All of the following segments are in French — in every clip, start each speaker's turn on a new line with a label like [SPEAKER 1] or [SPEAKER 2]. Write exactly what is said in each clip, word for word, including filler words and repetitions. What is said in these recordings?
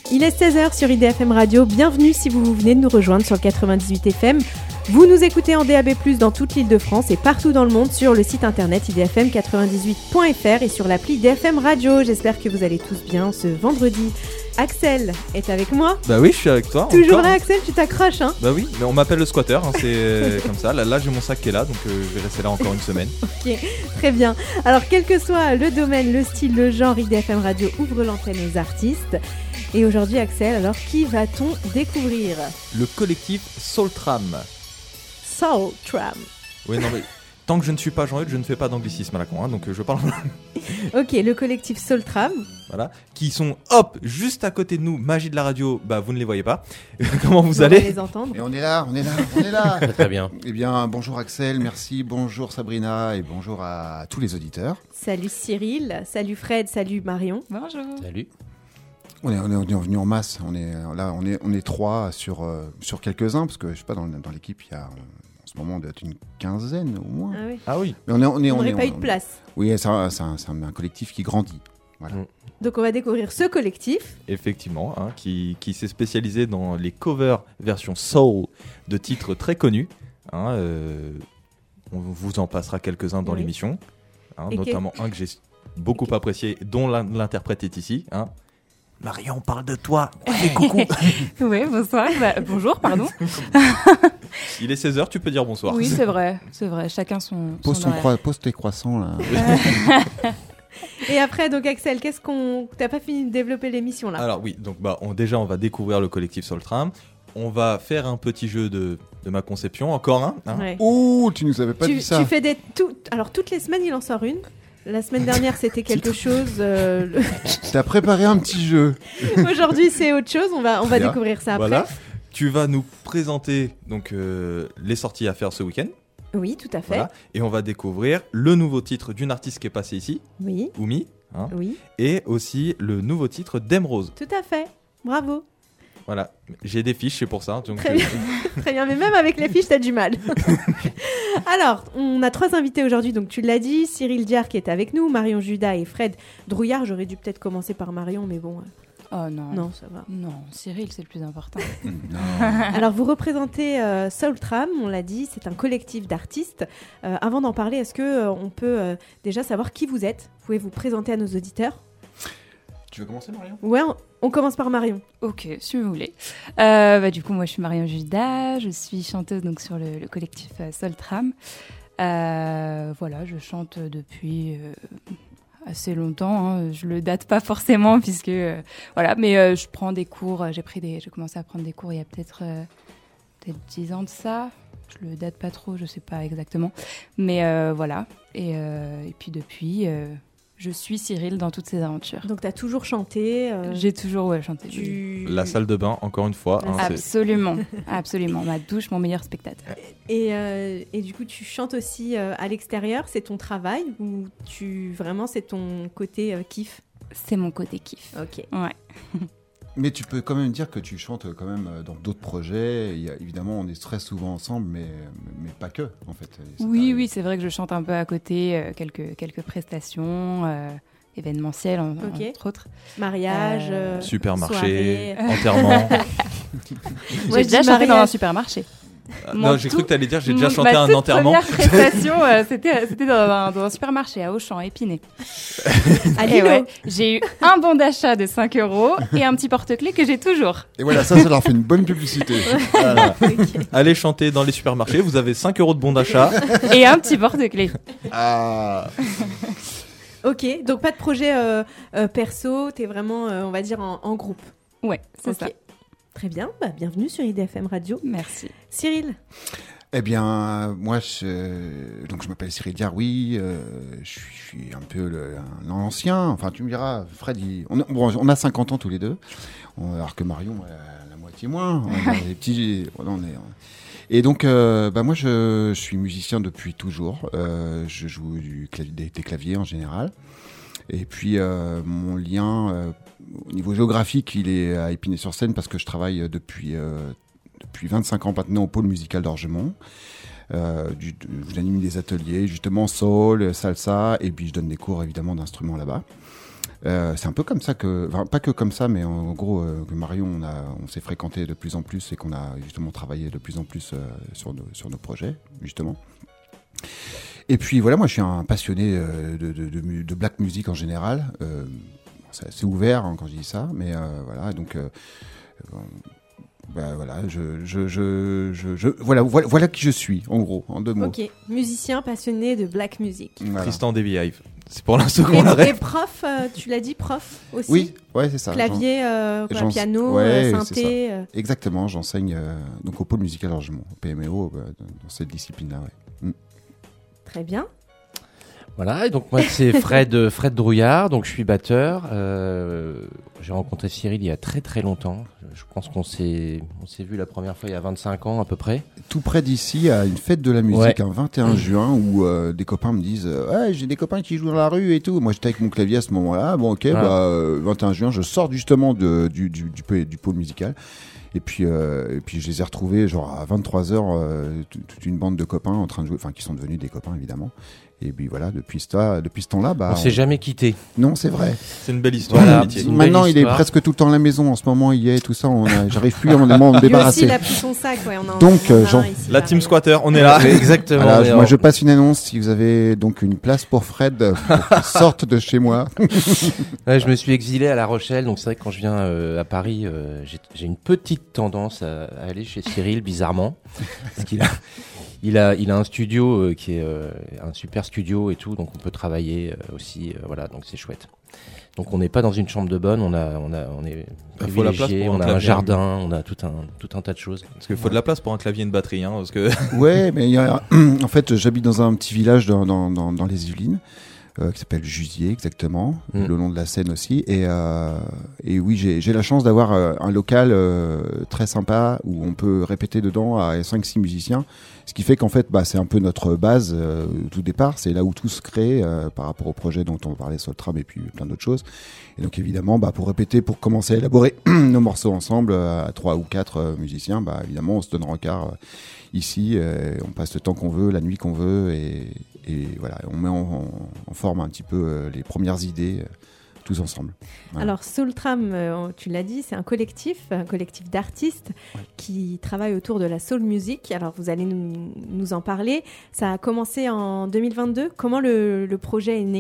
[SPEAKER 1] Il est seize heures sur I D F M Radio. Bienvenue si vous venez de nous rejoindre sur le quatre-vingt-dix-huit F M. Vous nous écoutez en D A B plus, dans toute l'Île-de-France et partout dans le monde sur le site internet i d f m quatre-vingt-dix-huit point f r et sur l'appli I D F M Radio. J'espère que vous allez tous bien ce vendredi. Axel est avec moi.
[SPEAKER 2] Bah oui, je suis avec toi.
[SPEAKER 1] Toujours
[SPEAKER 2] encore.
[SPEAKER 1] là, Axel, tu t'accroches, hein.
[SPEAKER 2] Bah oui, mais on m'appelle le squatter, hein, c'est comme ça. Là, là, j'ai mon sac qui est là, donc euh, je vais rester là encore une semaine.
[SPEAKER 1] Ok, très bien. Alors, quel que soit le domaine, le style, le genre, I D F M Radio ouvre l'antenne aux artistes. Et aujourd'hui, Axel, alors qui va-t-on découvrir ?
[SPEAKER 2] Le collectif Soul Tram.
[SPEAKER 1] Soul Tram.
[SPEAKER 2] Oui, non mais tant que je ne suis pas Jean-Eudes, je ne fais pas d'anglicisme à la con, hein, donc euh, je parle.
[SPEAKER 1] Ok, le collectif Soul Tram.
[SPEAKER 2] Voilà, qui sont hop juste à côté de nous. Magie de la radio, bah vous ne les voyez pas. Comment vous
[SPEAKER 1] On
[SPEAKER 2] allez ?
[SPEAKER 1] va les entendre.
[SPEAKER 3] Et on est là, on est là, on est là.
[SPEAKER 4] Très bien.
[SPEAKER 3] Eh bien, bonjour Axel, merci, bonjour Sabrina et bonjour à tous les auditeurs.
[SPEAKER 1] Salut Cyril, salut Fred, salut Marion.
[SPEAKER 5] Bonjour.
[SPEAKER 4] Salut.
[SPEAKER 3] On est, on est, on est venu en masse. On est là, on est, on est trois sur euh, sur quelques-uns parce que je sais pas dans, dans l'équipe il y a en ce moment on doit être une quinzaine au moins.
[SPEAKER 1] Ah oui.
[SPEAKER 2] Ah oui.
[SPEAKER 3] Mais on est, on est,
[SPEAKER 1] On
[SPEAKER 3] on
[SPEAKER 1] n'aurait
[SPEAKER 3] est,
[SPEAKER 1] pas
[SPEAKER 3] on-
[SPEAKER 1] eu de place.
[SPEAKER 3] Oui, c'est un, c'est un, c'est un collectif qui grandit. Voilà.
[SPEAKER 2] Mm.
[SPEAKER 1] Donc on va découvrir ce collectif.
[SPEAKER 2] Effectivement, hein, qui, qui s'est spécialisé dans les covers version soul de titres très connus. Hein, euh, on vous en passera quelques-uns dans
[SPEAKER 1] Oui.
[SPEAKER 2] l'émission, hein,
[SPEAKER 1] Et
[SPEAKER 2] notamment un que j'ai beaucoup apprécié, dont l'in- l'interprète est ici. Hein. Marion, parle de toi. Fais coucou.
[SPEAKER 5] Oui, bonsoir. Bah, bonjour, pardon.
[SPEAKER 2] Il est seize heures, tu peux dire bonsoir.
[SPEAKER 5] Oui, c'est vrai, c'est vrai. Chacun son.
[SPEAKER 3] Pose,
[SPEAKER 5] son
[SPEAKER 3] ton
[SPEAKER 5] horaire.
[SPEAKER 3] croi- pose tes croissants là.
[SPEAKER 1] Et après, donc Axel, qu'est-ce qu'on... T'as pas fini de développer l'émission là.
[SPEAKER 2] Alors oui, donc bah, on, déjà on va découvrir le collectif Soul Tram. On va faire un petit jeu de, de ma conception, encore un. Hein.
[SPEAKER 1] Ouais.
[SPEAKER 3] Ouh, tu nous avais pas
[SPEAKER 1] tu,
[SPEAKER 3] dit ça.
[SPEAKER 1] tu fais des... tout- Alors toutes les semaines, il en sort une. La semaine dernière, c'était quelque chose. euh, le-
[SPEAKER 3] T'as préparé un petit jeu.
[SPEAKER 1] Aujourd'hui, c'est autre chose. On va, on va
[SPEAKER 3] Bien.
[SPEAKER 1] découvrir ça après.
[SPEAKER 2] Voilà. Tu vas nous présenter donc euh, les sorties à faire ce week-end.
[SPEAKER 1] Oui, tout à fait.
[SPEAKER 2] Voilà. Et on va découvrir le nouveau titre d'une artiste qui est passée ici,
[SPEAKER 1] Oui,
[SPEAKER 2] Oumi, hein,
[SPEAKER 1] oui,
[SPEAKER 2] et aussi le nouveau titre d'Emerose.
[SPEAKER 1] tout à fait. Bravo.
[SPEAKER 2] Voilà. J'ai des fiches, c'est pour ça. Donc,
[SPEAKER 1] Très
[SPEAKER 2] euh,
[SPEAKER 1] bien. Très bien, mais même avec les fiches, t'as du mal. Alors, on a trois invités aujourd'hui, donc tu l'as dit, Cyril Diard qui est avec nous, Marion Judas et Fred Drouillard. J'aurais dû peut-être commencer par Marion, mais bon, euh,
[SPEAKER 5] Oh non.
[SPEAKER 1] non, ça va.
[SPEAKER 5] Non, Cyril, c'est le plus important.
[SPEAKER 3] Non.
[SPEAKER 1] Alors, vous représentez euh, Soul Tram, on l'a dit, c'est un collectif d'artistes. Euh, avant d'en parler, est-ce que euh, on peut euh, déjà savoir qui vous êtes ? Vous pouvez vous présenter à nos auditeurs ?
[SPEAKER 3] Tu veux commencer, Marion ?
[SPEAKER 1] Ouais, on, on commence par Marion.
[SPEAKER 5] Ok, si vous voulez. Euh, bah, du coup, moi, je suis Marion Judas. Je suis chanteuse donc, sur le, le collectif euh, Soul Tram. Euh, voilà, je chante depuis euh, assez longtemps. Hein. Je le date pas forcément, puisque. euh, voilà, mais euh, je prends des cours. euh, J'ai, pris des, j'ai commencé à prendre des cours il y a peut-être, euh, peut-être dix ans de ça. Je le date pas trop, je sais pas exactement. Mais euh, voilà. Et, euh, et puis depuis. euh, Je suis Cyril dans toutes ces aventures.
[SPEAKER 1] Donc, t'as toujours chanté. euh,
[SPEAKER 5] J'ai toujours ouais, chanté.
[SPEAKER 1] tu...
[SPEAKER 2] la salle de bain, encore une fois. hein, c'est-
[SPEAKER 5] Absolument, absolument. Ma douche, mon meilleur spectateur.
[SPEAKER 1] Et, euh, et du coup, tu chantes aussi euh, à l'extérieur. C'est ton travail ou tu vraiment c'est ton côté euh, kiff ?
[SPEAKER 5] C'est mon côté kiff.
[SPEAKER 1] Ok.
[SPEAKER 5] Ouais.
[SPEAKER 3] Mais tu peux quand même dire que tu chantes quand même dans d'autres projets. Il y a, évidemment, on est très souvent ensemble, mais, mais pas que, en fait. C'est
[SPEAKER 5] Oui,
[SPEAKER 3] pas-
[SPEAKER 5] oui, c'est vrai que je chante un peu à côté, euh, quelques, quelques prestations euh, événementielles, en-
[SPEAKER 1] Ok.
[SPEAKER 5] entre autres.
[SPEAKER 1] Mariage,
[SPEAKER 5] Euh,
[SPEAKER 1] euh,
[SPEAKER 2] Supermarché,
[SPEAKER 1] soirée.
[SPEAKER 2] enterrement.
[SPEAKER 1] Moi,
[SPEAKER 5] J'ai
[SPEAKER 1] je
[SPEAKER 5] déjà
[SPEAKER 1] dis
[SPEAKER 5] chanté dans un
[SPEAKER 1] mariage.
[SPEAKER 5] supermarché.
[SPEAKER 2] Ah,
[SPEAKER 5] Mon
[SPEAKER 2] non, j'ai cru
[SPEAKER 5] tout-
[SPEAKER 2] que t'allais dire j'ai déjà
[SPEAKER 5] Mon-
[SPEAKER 2] chanté
[SPEAKER 5] ma
[SPEAKER 2] à un
[SPEAKER 5] toute
[SPEAKER 2] enterrement.
[SPEAKER 5] première prestation, euh, c'était, c'était dans, un, dans un supermarché à Auchan, Épinay.
[SPEAKER 1] À
[SPEAKER 5] Et
[SPEAKER 1] Lilo.
[SPEAKER 5] ouais, j'ai eu un bon d'achat de cinq euros et un petit porte-clés que j'ai toujours.
[SPEAKER 3] Et voilà, ça, ça leur fait une bonne publicité. Voilà.
[SPEAKER 1] Ok.
[SPEAKER 2] Allez chanter dans les supermarchés, vous avez cinq euros de bon d'achat.
[SPEAKER 5] Et un petit porte-clés.
[SPEAKER 3] Ah.
[SPEAKER 1] Ok, donc pas de projet euh, euh, perso, t'es vraiment, euh, on va dire, en, en groupe.
[SPEAKER 5] Ouais, c'est
[SPEAKER 1] Ok.
[SPEAKER 5] ça.
[SPEAKER 1] Très bien, bah, bienvenue sur I D F M Radio.
[SPEAKER 5] Merci.
[SPEAKER 1] Cyril,
[SPEAKER 3] Eh bien, moi, je, donc je m'appelle Cyril Diard, oui, euh, je, suis, je suis un peu le, un ancien, enfin tu me diras, Fred, il- on, a, bon, on a cinquante ans tous les deux, on- alors que Marion a la moitié moins, on est des petits, voilà, on est, et donc, euh, bah, moi, je, je suis musicien depuis toujours, euh, je joue du clavier, des, des claviers en général, et puis euh, mon lien, euh, au niveau géographique, il est à Épinay-sur-Seine parce que je travaille depuis... Euh, depuis vingt-cinq ans maintenant au pôle musical d'Orgemont. Euh, du, de, j'anime des ateliers, justement, soul, salsa, et puis je donne des cours, évidemment, d'instruments là-bas. Euh, c'est un peu comme ça que, enfin, pas que comme ça, mais en, en gros, euh, que Marion, on, a, on s'est fréquenté de plus en plus et qu'on a justement travaillé de plus en plus euh, sur, nos, sur nos projets, justement. Et puis voilà, moi je suis un passionné euh, de, de, de, de black music en général. Euh, c'est assez ouvert hein, quand je dis ça, mais euh, voilà, donc euh, euh, bah, voilà, je, je, je, je, je voilà, voilà, voilà qui je suis en gros, en deux mots.
[SPEAKER 1] Ok, musicien passionné de black music.
[SPEAKER 3] Voilà.
[SPEAKER 2] Tristan Devihive. C'est pour la seconde
[SPEAKER 1] Et, et
[SPEAKER 2] rêve.
[SPEAKER 1] prof, euh, tu l'as dit, prof aussi.
[SPEAKER 3] Oui, ouais, c'est ça.
[SPEAKER 1] Clavier, euh, quoi,
[SPEAKER 3] j'en-
[SPEAKER 1] piano,
[SPEAKER 3] ouais,
[SPEAKER 1] euh,
[SPEAKER 3] c'est
[SPEAKER 1] synthé. euh.
[SPEAKER 3] Exactement, j'enseigne euh, donc au pôle musical Argemont, au P M E O, euh, dans cette discipline-là. Ouais.
[SPEAKER 1] Très bien.
[SPEAKER 4] Voilà, et donc moi c'est Fred, Fred Drouillard, donc je suis batteur. Euh, j'ai rencontré Cyril il y a très très longtemps. Je pense qu'on s'est, on s'est vu la première fois il y a vingt-cinq ans à peu près.
[SPEAKER 3] Tout près d'ici, à une fête de la musique,
[SPEAKER 4] Ouais.
[SPEAKER 3] un vingt et un juin, où euh, des copains me disent euh, ouais, j'ai des copains qui jouent dans la rue et tout. Moi j'étais avec mon clavier à ce moment-là. Bon, ok,
[SPEAKER 4] Ah.
[SPEAKER 3] bah, euh, vingt et un juin, je sors justement de, du, du, du, pôle- du pôle musical. Et puis, euh, et puis je les ai retrouvés genre à vingt-trois heures, euh, t- toute une bande de copains en train de jouer, enfin qui sont devenus des copains évidemment. Et puis voilà, depuis ce, temps- depuis ce temps-là, bah,
[SPEAKER 4] on s'est jamais quitté.
[SPEAKER 3] non, c'est vrai.
[SPEAKER 2] C'est une belle histoire
[SPEAKER 4] Voilà.
[SPEAKER 2] d'amitié.
[SPEAKER 4] C'est une
[SPEAKER 3] Maintenant,
[SPEAKER 4] belle
[SPEAKER 3] il est
[SPEAKER 4] histoire.
[SPEAKER 3] presque tout le temps à la maison. En ce moment, il y est, tout ça. On a, j'arrive plus à m'en à me
[SPEAKER 1] Lui aussi,
[SPEAKER 3] débarrasser.
[SPEAKER 1] il a pris son sac. Ouais, on a,
[SPEAKER 3] Donc,
[SPEAKER 1] on en a
[SPEAKER 3] euh,
[SPEAKER 1] un
[SPEAKER 3] Jean-
[SPEAKER 1] ici,
[SPEAKER 2] La
[SPEAKER 1] là,
[SPEAKER 2] team
[SPEAKER 1] mais-
[SPEAKER 2] squatter, on est là.
[SPEAKER 4] Exactement.
[SPEAKER 3] Voilà,
[SPEAKER 4] mais
[SPEAKER 3] moi,
[SPEAKER 4] on-
[SPEAKER 3] je passe une annonce. Si vous avez donc une place pour Fred, pour qu'il sorte de chez moi.
[SPEAKER 4] Ouais, je me suis exilé à La Rochelle, donc c'est vrai que quand je viens euh, à Paris, euh, j'ai, j'ai une petite tendance à, à aller chez Cyril, bizarrement, parce qu'il a, il a, il a un studio euh, qui est euh, un super studio et tout, donc on peut travailler euh, aussi, euh, voilà, donc c'est chouette. Donc on n'est pas dans une chambre de bonne, on a, on a, on est
[SPEAKER 2] Il faut la place
[SPEAKER 4] privilégié,
[SPEAKER 2] pour un
[SPEAKER 4] on a un
[SPEAKER 2] clavier.
[SPEAKER 4] jardin, on a tout un, tout un tas de choses.
[SPEAKER 2] Parce qu'il faut de la place pour un clavier et une batterie, hein, parce que
[SPEAKER 3] Ouais, mais il y a, en fait, j'habite dans un petit village dans, dans, dans, dans les Yvelines. Euh, qui s'appelle Jusier exactement,
[SPEAKER 4] Mm.
[SPEAKER 3] le long de la Seine aussi. Et, euh, et oui, j'ai, j'ai la chance d'avoir euh, un local euh, très sympa où on peut répéter dedans à cinq six musiciens. Ce qui fait qu'en fait, bah, c'est un peu notre base euh, au tout départ. C'est là où tout se crée euh, par rapport au projet dont on parlait sur le tram et puis plein d'autres choses. Et donc évidemment, bah, pour répéter, pour commencer à élaborer nos morceaux ensemble euh, à trois ou quatre euh, musiciens, bah, évidemment, on se donne rencard euh, ici. Euh, on passe le temps qu'on veut, la nuit qu'on veut, et, et voilà, on met en, en, en forme un petit peu euh, les premières idées. Euh, tous ensemble. Voilà.
[SPEAKER 1] Alors Soultram, euh, tu l'as dit, c'est un collectif, un collectif d'artistes
[SPEAKER 3] Ouais.
[SPEAKER 1] qui travaille autour de la soul music. Alors vous allez nous, nous en parler. Ça a commencé en deux mille vingt-deux. Comment le, le projet est né ?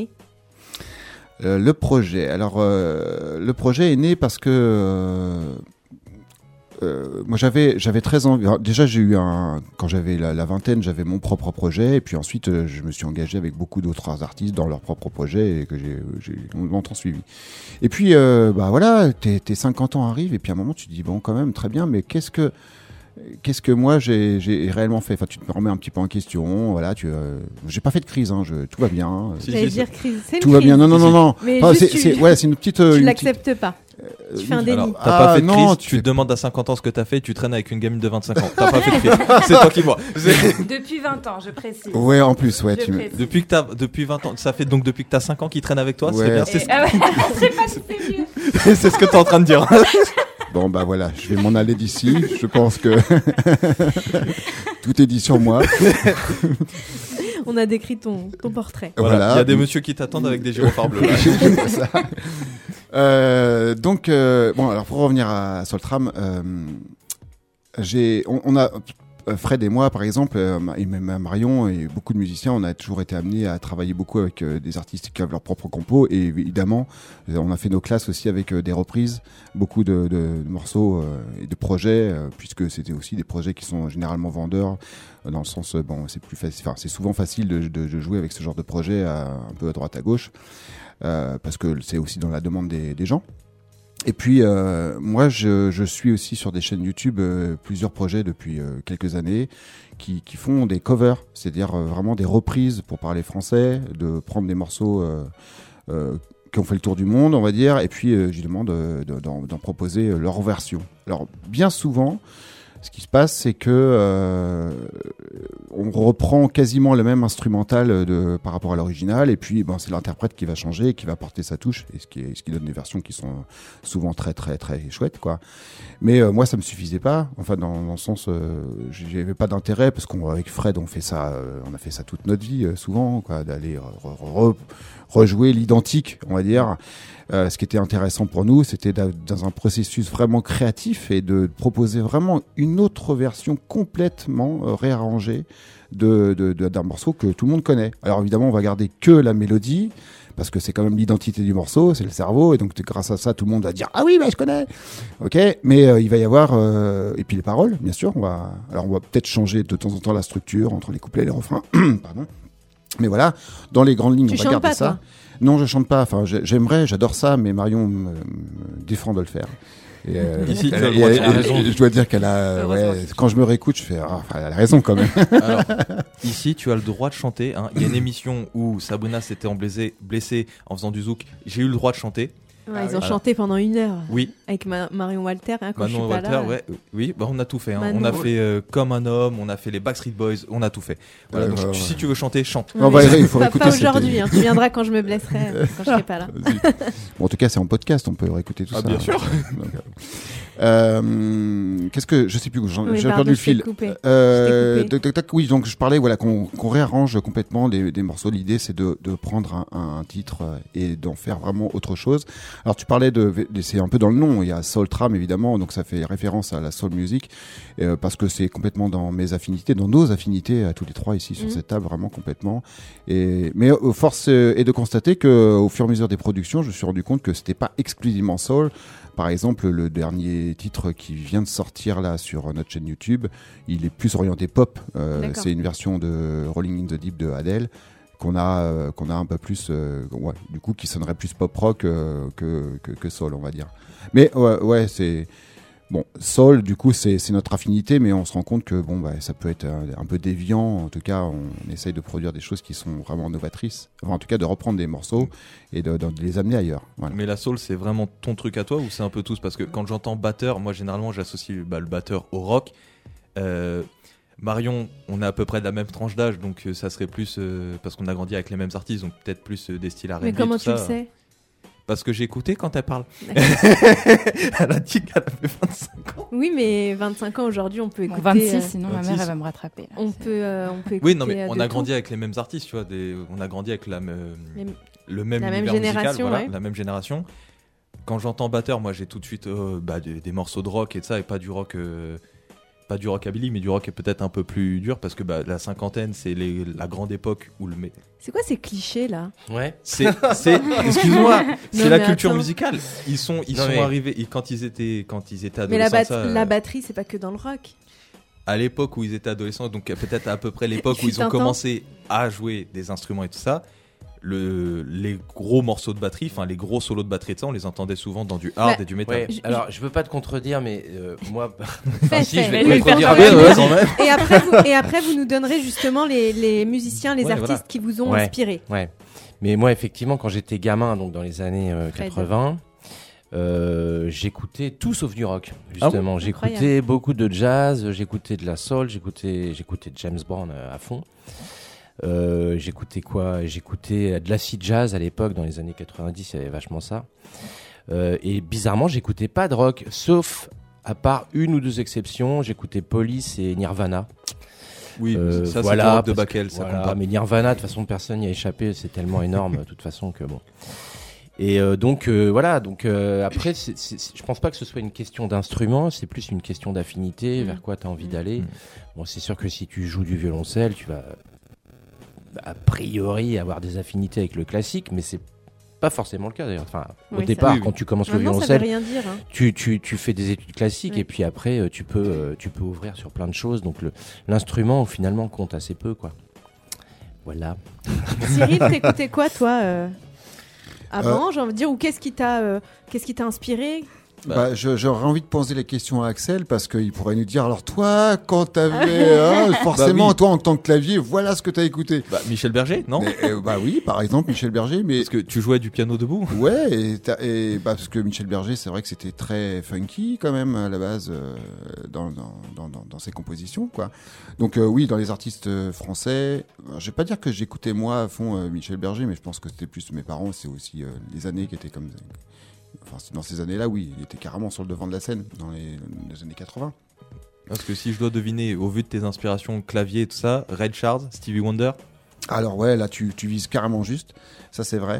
[SPEAKER 3] Euh, le projet. Alors, euh, le projet est né parce que euh, euh, moi j'avais j'avais très envie. Alors, déjà, j'ai eu un quand j'avais la, la vingtaine, j'avais mon propre projet, et puis ensuite, euh, je me suis engagé avec beaucoup d'autres artistes dans leur propre projet et que j'ai j'ai longtemps suivi. Et puis, euh, bah voilà, tes, tes cinquante ans arrivent, et puis à un moment, tu te dis bon, quand même, très bien, mais qu'est-ce que Qu'est-ce que moi j'ai, j'ai réellement fait ? Enfin, tu te remets un petit peu en question. Voilà, tu, euh, j'ai pas fait de crise. Hein, je, tout va bien.
[SPEAKER 2] Si,
[SPEAKER 1] J'allais
[SPEAKER 2] si,
[SPEAKER 1] dire crise. C'est une
[SPEAKER 3] Tout va
[SPEAKER 1] crise.
[SPEAKER 3] bien. Non, non, non, non.
[SPEAKER 1] Mais
[SPEAKER 3] Enfin,
[SPEAKER 1] juste,
[SPEAKER 3] c'est,
[SPEAKER 1] tu,
[SPEAKER 3] c'est, ouais, c'est une petite. euh,
[SPEAKER 1] tu
[SPEAKER 3] une
[SPEAKER 1] l'acceptes pas.
[SPEAKER 3] petite-
[SPEAKER 1] Tu fais un déni.
[SPEAKER 2] Alors, t'as
[SPEAKER 3] Ah,
[SPEAKER 2] pas fait de
[SPEAKER 3] non,
[SPEAKER 2] crise,
[SPEAKER 3] tu
[SPEAKER 2] tu
[SPEAKER 3] fais-
[SPEAKER 2] te demandes à cinquante ans ce que t'as fait, tu traînes avec une gamine de vingt-cinq ans. T'as pas fait de crise. C'est toi qui vois. C'est-
[SPEAKER 5] Depuis vingt ans, je précise.
[SPEAKER 3] Ouais, en plus, ouais.
[SPEAKER 5] Je
[SPEAKER 3] Tu me-
[SPEAKER 5] précise.
[SPEAKER 2] Depuis que t'as, depuis vingt ans, ça fait donc depuis que t'as cinq ans qu'il traîne avec toi,
[SPEAKER 3] Ouais.
[SPEAKER 2] c'est bien,
[SPEAKER 5] Et-
[SPEAKER 2] c'est, ce-
[SPEAKER 5] ah ouais, c'est pas si c'est mieux.
[SPEAKER 2] c'est ce que t'es en train de dire.
[SPEAKER 3] Bon, bah voilà, je vais m'en aller d'ici. Je pense que tout est dit sur moi.
[SPEAKER 1] On a décrit ton, ton portrait.
[SPEAKER 2] Voilà. Il y a des messieurs qui t'attendent avec des gyrophares bleus. là.
[SPEAKER 3] C'est pas ça. Euh, donc, euh, bon, alors pour revenir à Soultram, euh, j'ai, on, on a Fred et moi, par exemple, euh, et même Marion et beaucoup de musiciens, on a toujours été amenés à travailler beaucoup avec euh, des artistes qui ont leur propre compo, et évidemment, on a fait nos classes aussi avec euh, des reprises, beaucoup de, de, de morceaux euh, et de projets, euh, puisque c'était aussi des projets qui sont généralement vendeurs, euh, dans le sens, euh, bon, c'est plus facile, enfin, c'est souvent facile de, de, de jouer avec ce genre de projet à, un peu à droite à gauche. Euh, parce que c'est aussi dans la demande des, des gens. Et puis, euh, moi, je, je suis aussi sur des chaînes YouTube euh, plusieurs projets depuis euh, quelques années qui, qui font des covers, c'est-à-dire euh, vraiment des reprises pour parler français, de prendre des morceaux euh, euh, qui ont fait le tour du monde, on va dire, et puis euh, je demande de, de, d'en, d'en proposer leur version. Alors, bien souvent, Ce qui se passe, c'est que euh, on reprend quasiment le même instrumental de, par rapport à l'original, et puis bon, c'est l'interprète qui va changer, qui va apporter sa touche, et ce qui, est, ce qui donne des versions qui sont souvent très très très chouettes, quoi. Mais euh, moi, ça me suffisait pas. Enfin, dans, dans le sens, euh, j'avais pas d'intérêt parce qu'avec Fred, on fait ça, euh, on a fait ça toute notre vie, euh, souvent, quoi, d'aller re, re, rejouer l'identique, on va dire. Euh, ce qui était intéressant pour nous, c'était dans un processus vraiment créatif et de proposer vraiment une autre version complètement euh, réarrangée de, de, de, d'un morceau que tout le monde connaît. Alors évidemment, on va garder que la mélodie, parce que c'est quand même l'identité du morceau, c'est le cerveau, et donc grâce à ça, tout le monde va dire « Ah oui, bah, je connais !» Ok, mais euh, il va y avoir... Euh, et puis les paroles, bien sûr. On va, alors on va peut-être changer de temps en temps la structure entre les couplets et les refrains. Pardon. Mais voilà, dans les grandes lignes,
[SPEAKER 1] tu
[SPEAKER 3] on va garder
[SPEAKER 1] pas,
[SPEAKER 3] ça.
[SPEAKER 1] Toi
[SPEAKER 3] Non, je chante pas. Enfin, j'aimerais, j'adore ça, mais Marion me, me défend de le faire. Et, euh,
[SPEAKER 2] Ici,
[SPEAKER 3] elle,
[SPEAKER 2] tu as le
[SPEAKER 3] et,
[SPEAKER 2] droit,
[SPEAKER 3] et,
[SPEAKER 2] tu as raison.
[SPEAKER 3] je dois dire qu'elle a. Ouais, quand je me réécoute, je fais. Ah, elle a raison quand même.
[SPEAKER 2] Alors, ici, tu as le droit de chanter. Hein. Il y a une émission où Sabrina s'était blessée, blessée en faisant du zouk. J'ai eu le droit de chanter.
[SPEAKER 1] Ouais, ils ont
[SPEAKER 2] voilà.
[SPEAKER 1] chanté pendant une heure.
[SPEAKER 2] Oui.
[SPEAKER 1] Avec Ma- Marion Walter, hein, quand
[SPEAKER 2] Manon
[SPEAKER 1] je suis
[SPEAKER 2] Walter,
[SPEAKER 1] pas là.
[SPEAKER 2] ouais, euh, oui, bah on a tout fait. Hein.
[SPEAKER 1] Manon.
[SPEAKER 2] On a fait euh, Comme un homme, on a fait les Backstreet Boys, on a tout fait. Voilà,
[SPEAKER 3] Ouais,
[SPEAKER 2] donc,
[SPEAKER 3] ouais,
[SPEAKER 2] tu-
[SPEAKER 3] ouais.
[SPEAKER 2] si tu veux chanter, chante.
[SPEAKER 3] Non,
[SPEAKER 1] Oui.
[SPEAKER 3] bah, il faut
[SPEAKER 1] Pas,
[SPEAKER 3] écouter
[SPEAKER 1] pas
[SPEAKER 3] cette-
[SPEAKER 1] aujourd'hui, hein. Tu viendras quand je me blesserai, euh, quand je serai pas là.
[SPEAKER 3] Bon, en tout cas, c'est en podcast, on peut réécouter tout
[SPEAKER 2] Ah,
[SPEAKER 3] ça.
[SPEAKER 2] bien sûr.
[SPEAKER 3] Donc, euh, qu'est-ce que je sais plus où j'en-
[SPEAKER 1] Oui,
[SPEAKER 3] j'ai
[SPEAKER 1] pardon,
[SPEAKER 3] perdu le
[SPEAKER 1] je t'ai
[SPEAKER 3] fil.
[SPEAKER 1] coupé.
[SPEAKER 3] Euh,
[SPEAKER 1] Je t'ai coupé.
[SPEAKER 3] tac, tac, tac, oui, donc je parlais voilà qu'on qu'on réarrange complètement des, des morceaux. L'idée c'est de, de prendre un, un titre euh, et d'en faire vraiment autre chose. Alors tu parlais de, de- c'est un peu dans le nom. Il y a Soul Tram évidemment, donc ça fait référence à la soul music euh, parce que c'est complètement dans mes affinités, dans nos affinités à tous les trois ici sur
[SPEAKER 1] Mhm.
[SPEAKER 3] cette table, vraiment complètement. Et mais euh, force euh, est de constater que au fur et à mesure des productions, je me suis rendu compte que c'était pas exclusivement soul. Par exemple, le dernier titre qui vient de sortir là sur notre chaîne YouTube, il est plus orienté pop. Euh,
[SPEAKER 1] D'accord.
[SPEAKER 3] c'est une version de Rolling in the Deep de Adele qu'on a euh, qu'on a un peu plus, euh, ouais, du coup, qui sonnerait plus pop rock euh, que, que que soul, on va dire. Mais ouais, ouais c'est bon, soul, du coup, c'est c'est notre affinité, mais on se rend compte que bon, bah, ça peut être un, un peu déviant. En tout cas, on essaye de produire des choses qui sont vraiment novatrices. Enfin, en tout cas, de reprendre des morceaux et de, de les amener ailleurs. Voilà.
[SPEAKER 2] Mais la soul, c'est vraiment ton truc à toi ou c'est un peu tous? Parce que quand j'entends batteur, moi généralement j'associe bah, le batteur au rock. Euh, Marion, on a à peu près de la même tranche d'âge, donc euh, ça serait plus euh, parce qu'on a grandi avec les mêmes artistes, donc peut-être plus euh, des styles R and B.
[SPEAKER 1] Mais comment
[SPEAKER 2] tout
[SPEAKER 1] tu le
[SPEAKER 2] ça.
[SPEAKER 1] sais?
[SPEAKER 2] Parce que j'ai écouté quand elle parle.
[SPEAKER 1] D'accord.
[SPEAKER 2] Elle a dit qu'elle avait vingt-cinq ans.
[SPEAKER 1] Oui, mais vingt-cinq ans aujourd'hui, on peut
[SPEAKER 5] Bon,
[SPEAKER 1] écouter.
[SPEAKER 5] vingt-six,
[SPEAKER 1] euh,
[SPEAKER 5] sinon ma
[SPEAKER 2] vingt-six.
[SPEAKER 5] mère elle va me rattraper. là.
[SPEAKER 1] On
[SPEAKER 5] C'est-
[SPEAKER 1] peut, euh, on peut écouter.
[SPEAKER 2] Oui, non, mais
[SPEAKER 1] euh,
[SPEAKER 2] on
[SPEAKER 1] de
[SPEAKER 2] a grandi
[SPEAKER 1] tout.
[SPEAKER 2] avec les mêmes artistes, tu vois. Des, on a grandi avec la, me-
[SPEAKER 1] Les-
[SPEAKER 2] le même
[SPEAKER 1] La même
[SPEAKER 2] univers musical,
[SPEAKER 1] génération,
[SPEAKER 2] voilà,
[SPEAKER 1] ouais.
[SPEAKER 2] la même génération. Quand j'entends batteur, moi j'ai tout de suite euh, bah, des, des morceaux de rock et de ça, et pas du rock, euh, pas du rockabilly, mais du rock est peut-être un peu plus dur parce que bah, la cinquantaine, c'est les- la grande époque où le mé-
[SPEAKER 1] C'est quoi ces clichés là?
[SPEAKER 4] Ouais.
[SPEAKER 2] c'est, c'est, excuse-moi, c'est la
[SPEAKER 1] mais
[SPEAKER 2] culture
[SPEAKER 1] attends.
[SPEAKER 2] musicale. Ils sont, ils
[SPEAKER 4] Non,
[SPEAKER 2] sont
[SPEAKER 4] mais-
[SPEAKER 2] arrivés ils- quand ils étaient, quand ils étaient
[SPEAKER 1] Mais la,
[SPEAKER 2] adolescents.
[SPEAKER 1] bat-
[SPEAKER 2] ça, euh,
[SPEAKER 1] la batterie, c'est pas que dans le rock.
[SPEAKER 2] à l'époque où ils étaient adolescents, donc peut-être à peu près l'époque où
[SPEAKER 1] Fut
[SPEAKER 2] ils ont
[SPEAKER 1] un temps.
[SPEAKER 2] commencé à jouer des instruments et tout ça, le, les gros morceaux de batterie, enfin les gros solos de batterie de ça, on les entendait souvent dans du hard
[SPEAKER 1] Bah,
[SPEAKER 2] et du métal.
[SPEAKER 4] Ouais,
[SPEAKER 1] Je-
[SPEAKER 4] alors je veux pas te contredire, mais euh, moi,
[SPEAKER 1] Fais,
[SPEAKER 4] si
[SPEAKER 1] fais.
[SPEAKER 4] je vais
[SPEAKER 5] Mais
[SPEAKER 4] te
[SPEAKER 5] lui,
[SPEAKER 4] contredire
[SPEAKER 5] faire
[SPEAKER 4] un peu,
[SPEAKER 5] pareil.
[SPEAKER 4] ouais, quand même.
[SPEAKER 1] Et après, vous, et après, vous nous donnerez justement les, les musiciens, les
[SPEAKER 2] Ouais,
[SPEAKER 1] artistes
[SPEAKER 2] voilà.
[SPEAKER 1] qui vous ont
[SPEAKER 4] Ouais.
[SPEAKER 1] inspiré.
[SPEAKER 4] Ouais. Mais moi, effectivement, quand j'étais gamin, donc dans les années euh,
[SPEAKER 1] Fred.
[SPEAKER 4] quatre-vingts, euh, j'écoutais tout sauf du rock. Justement, j'écoutais
[SPEAKER 1] Incroyable.
[SPEAKER 4] beaucoup de jazz, j'écoutais de la soul, j'écoutais, j'écoutais James Brown euh, à fond. Euh, j'écoutais quoi? J'écoutais de l'acid jazz à l'époque, dans les années quatre-vingt-dix, il y avait vachement ça. Euh, et bizarrement, j'écoutais pas de rock, sauf à part une ou deux exceptions, j'écoutais Police et Nirvana.
[SPEAKER 2] Oui,
[SPEAKER 4] Euh,
[SPEAKER 2] ça
[SPEAKER 4] voilà,
[SPEAKER 2] c'est du rock de
[SPEAKER 4] parce que-
[SPEAKER 2] Bakel, ça
[SPEAKER 4] voilà,
[SPEAKER 2] compte pas.
[SPEAKER 4] mais Nirvana, de toute façon, personne n'y a échappé, c'est tellement énorme, de toute façon, que bon. Et euh, donc, euh, voilà, donc euh, après, c'est, c'est, c'est- je pense pas que ce soit une question d'instrument, c'est plus une question d'affinité,
[SPEAKER 1] Mm.
[SPEAKER 4] vers quoi tu as envie
[SPEAKER 1] Mm.
[SPEAKER 4] d'aller.
[SPEAKER 2] Mm.
[SPEAKER 4] Bon, c'est sûr que si tu joues du violoncelle, tu vas a priori avoir des affinités avec le classique, mais c'est pas forcément le cas d'ailleurs. Enfin,
[SPEAKER 1] Oui,
[SPEAKER 4] au
[SPEAKER 1] ça-
[SPEAKER 4] départ,
[SPEAKER 2] Oui, oui.
[SPEAKER 4] quand tu commences le
[SPEAKER 1] Maintenant, ça veut
[SPEAKER 4] violoncelle,
[SPEAKER 1] rien dire. Hein.
[SPEAKER 4] tu, tu, tu fais des études classiques
[SPEAKER 1] Oui.
[SPEAKER 4] et puis après euh, tu peux euh, tu peux ouvrir sur plein de choses, donc le, l'instrument finalement compte assez peu, quoi. Voilà.
[SPEAKER 1] Cyril, t'écoutais quoi, toi, euh, avant, j'ai envie de dire, ou qu'est-ce qui t'a, euh, qu'est-ce qui t'a inspiré?
[SPEAKER 3] Bah, bah, je, j'aurais envie de poser la question à Axel parce qu'il pourrait nous dire alors toi quand t'avais hein, forcément bah oui. toi en tant que clavier voilà ce que t'as écouté.
[SPEAKER 2] Bah, Michel Berger non
[SPEAKER 3] mais, euh, Bah oui par exemple Michel Berger mais
[SPEAKER 2] parce que tu jouais du piano debout.
[SPEAKER 3] Ouais et, et bah, parce que Michel Berger c'est vrai que c'était très funky quand même à la base euh, dans, dans, dans, dans, dans ses compositions quoi. Donc euh, oui dans les artistes français je vais pas dire que j'écoutais moi à fond euh, Michel Berger mais je pense que c'était plus mes parents c'est aussi euh, les années qui étaient comme Enfin, dans ces années-là, oui, il était carrément sur le devant de la scène, dans les, les années quatre-vingts.
[SPEAKER 2] Parce que si je dois deviner, au vu de tes inspirations clavier et tout ça, Ray Charles, Stevie Wonder.
[SPEAKER 3] Alors ouais, là tu, tu vises carrément juste, ça c'est vrai.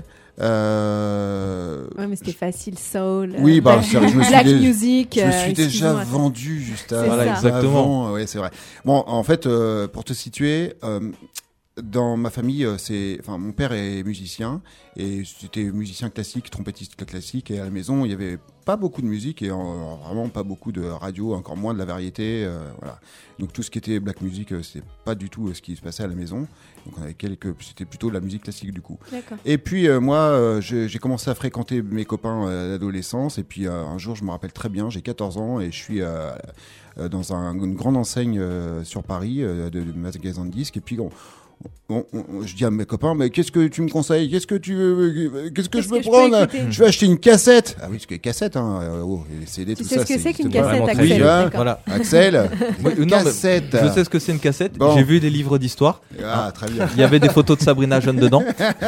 [SPEAKER 3] Euh...
[SPEAKER 1] Ouais, mais c'était facile, soul.
[SPEAKER 3] Oui, bah, c'est vrai, je me suis,
[SPEAKER 1] Black
[SPEAKER 3] dé...
[SPEAKER 1] music,
[SPEAKER 3] je me suis
[SPEAKER 1] euh,
[SPEAKER 3] déjà vendu juste à...
[SPEAKER 2] Voilà, exactement.
[SPEAKER 3] Avant, ouais, c'est vrai. Bon, en fait, euh, pour te situer... Euh, Dans ma famille, c'est, enfin, mon père est musicien et c'était musicien classique, trompettiste classique. Et à la maison, il y avait pas beaucoup de musique et euh, vraiment pas beaucoup de radio, encore moins de la variété. Euh, voilà. Donc tout ce qui était black music, euh, c'était pas du tout euh, ce qui se passait à la maison. Donc on avait quelques, c'était plutôt de la musique classique du coup.
[SPEAKER 1] D'accord.
[SPEAKER 3] Et puis euh, moi, euh, j'ai, j'ai commencé à fréquenter mes copains euh, d'adolescence. Et puis euh, un jour, je me rappelle très bien, j'ai quatorze ans et je suis euh, euh, dans un, une grande enseigne euh, sur Paris euh, de, de magasins de disques. Et puis on, On, on, je dis à mes copains, mais qu'est-ce que tu me conseilles? Qu'est-ce que tu veux? Qu'est-ce que
[SPEAKER 1] qu'est-ce
[SPEAKER 3] je peux
[SPEAKER 1] que je
[SPEAKER 3] prendre?
[SPEAKER 1] peux
[SPEAKER 3] Je vais acheter une cassette. Ah oui, parce que les cassettes, hein, oh, les C D,
[SPEAKER 1] tu
[SPEAKER 3] tout
[SPEAKER 1] sais
[SPEAKER 3] ça.
[SPEAKER 1] ce que c'est qu'une
[SPEAKER 3] pas
[SPEAKER 1] cassette,
[SPEAKER 3] vraiment
[SPEAKER 1] Axel?
[SPEAKER 3] très-
[SPEAKER 1] Oui,
[SPEAKER 2] voilà.
[SPEAKER 3] Axel,
[SPEAKER 2] Oui,
[SPEAKER 3] une
[SPEAKER 2] non, mais
[SPEAKER 3] cassette.
[SPEAKER 2] Je sais ce que c'est une cassette.
[SPEAKER 3] Bon.
[SPEAKER 2] J'ai vu des livres d'histoire.
[SPEAKER 3] Ah, très bien.
[SPEAKER 2] Il y avait des photos de Sabrina jeune dedans.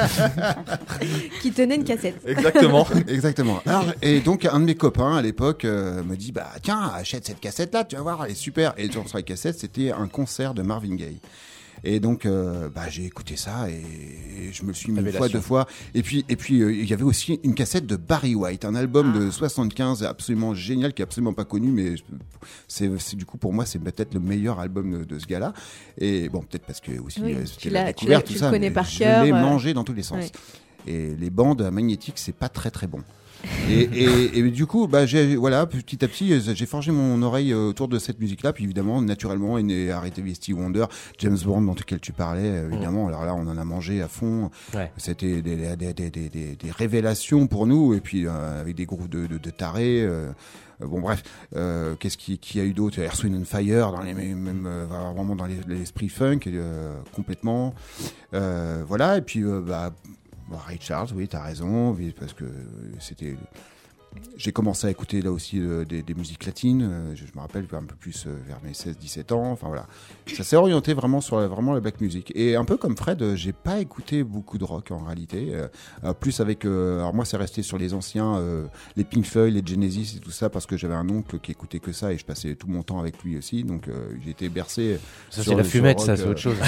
[SPEAKER 1] Qui tenait une cassette.
[SPEAKER 2] Exactement.
[SPEAKER 3] Exactement. Alors, et donc, un de mes copains à l'époque euh, me dit, bah tiens, achète cette cassette-là, tu vas voir, elle est super. Et sur la cassette, c'était un concert de Marvin Gaye. Et donc, euh, bah, j'ai écouté ça et je me suis mis une fois, deux fois. Et puis, et puis, euh, il y avait aussi une cassette de Barry White, un album ah. de soixante-quinze absolument génial, qui est absolument pas connu, mais c'est, c'est du coup pour moi c'est peut-être le meilleur album de, de ce gars-là. Et bon, peut-être parce que aussi
[SPEAKER 1] oui,
[SPEAKER 3] euh, c'était
[SPEAKER 1] tu
[SPEAKER 3] la
[SPEAKER 1] l'as,
[SPEAKER 3] découverte,
[SPEAKER 1] tu
[SPEAKER 3] tout
[SPEAKER 1] l'as,
[SPEAKER 3] ça.
[SPEAKER 1] tu le connais par
[SPEAKER 3] je
[SPEAKER 1] cœur,
[SPEAKER 3] l'ai
[SPEAKER 1] euh...
[SPEAKER 3] mangé dans tous les sens.
[SPEAKER 1] Oui.
[SPEAKER 3] Et les bandes magnétiques, c'est pas très très bon. et, et, et du coup, bah, j'ai, voilà, petit à petit, j'ai forgé mon oreille autour de cette musique-là. Puis évidemment, naturellement, est né Arrêtez Stevie Wonder, James Bond, dans lequel tu parlais. Évidemment, mmh. alors là, on en a mangé à fond. Ouais. C'était des, des, des, des, des, des révélations pour nous. Et puis euh, avec des groupes de, de, de tarés. Euh, Bon bref, euh, qu'est-ce qui, qui a eu d'autre? Earth, Wind and Fire, dans les même euh, vraiment dans les, l'esprit funk euh, complètement. Euh, voilà et puis euh, bah, bah Ray Charles, oui t'as raison, parce que c'était. J'ai commencé à écouter là aussi euh, des, des musiques latines. Euh, je, je me rappelle un peu plus euh, vers mes seize dix-sept ans. Enfin voilà, ça s'est orienté vraiment sur la, vraiment la black music. Et un peu comme Fred, euh, j'ai pas écouté beaucoup de rock en réalité. Euh, euh, plus avec, euh, alors moi c'est resté sur les anciens, euh, les Pink Floyd, les Genesis et tout ça parce que j'avais un oncle qui écoutait que ça et je passais tout mon temps avec lui aussi. Donc euh, j'ai été bercé.
[SPEAKER 4] Ça c'est la fumette, ça c'est autre chose.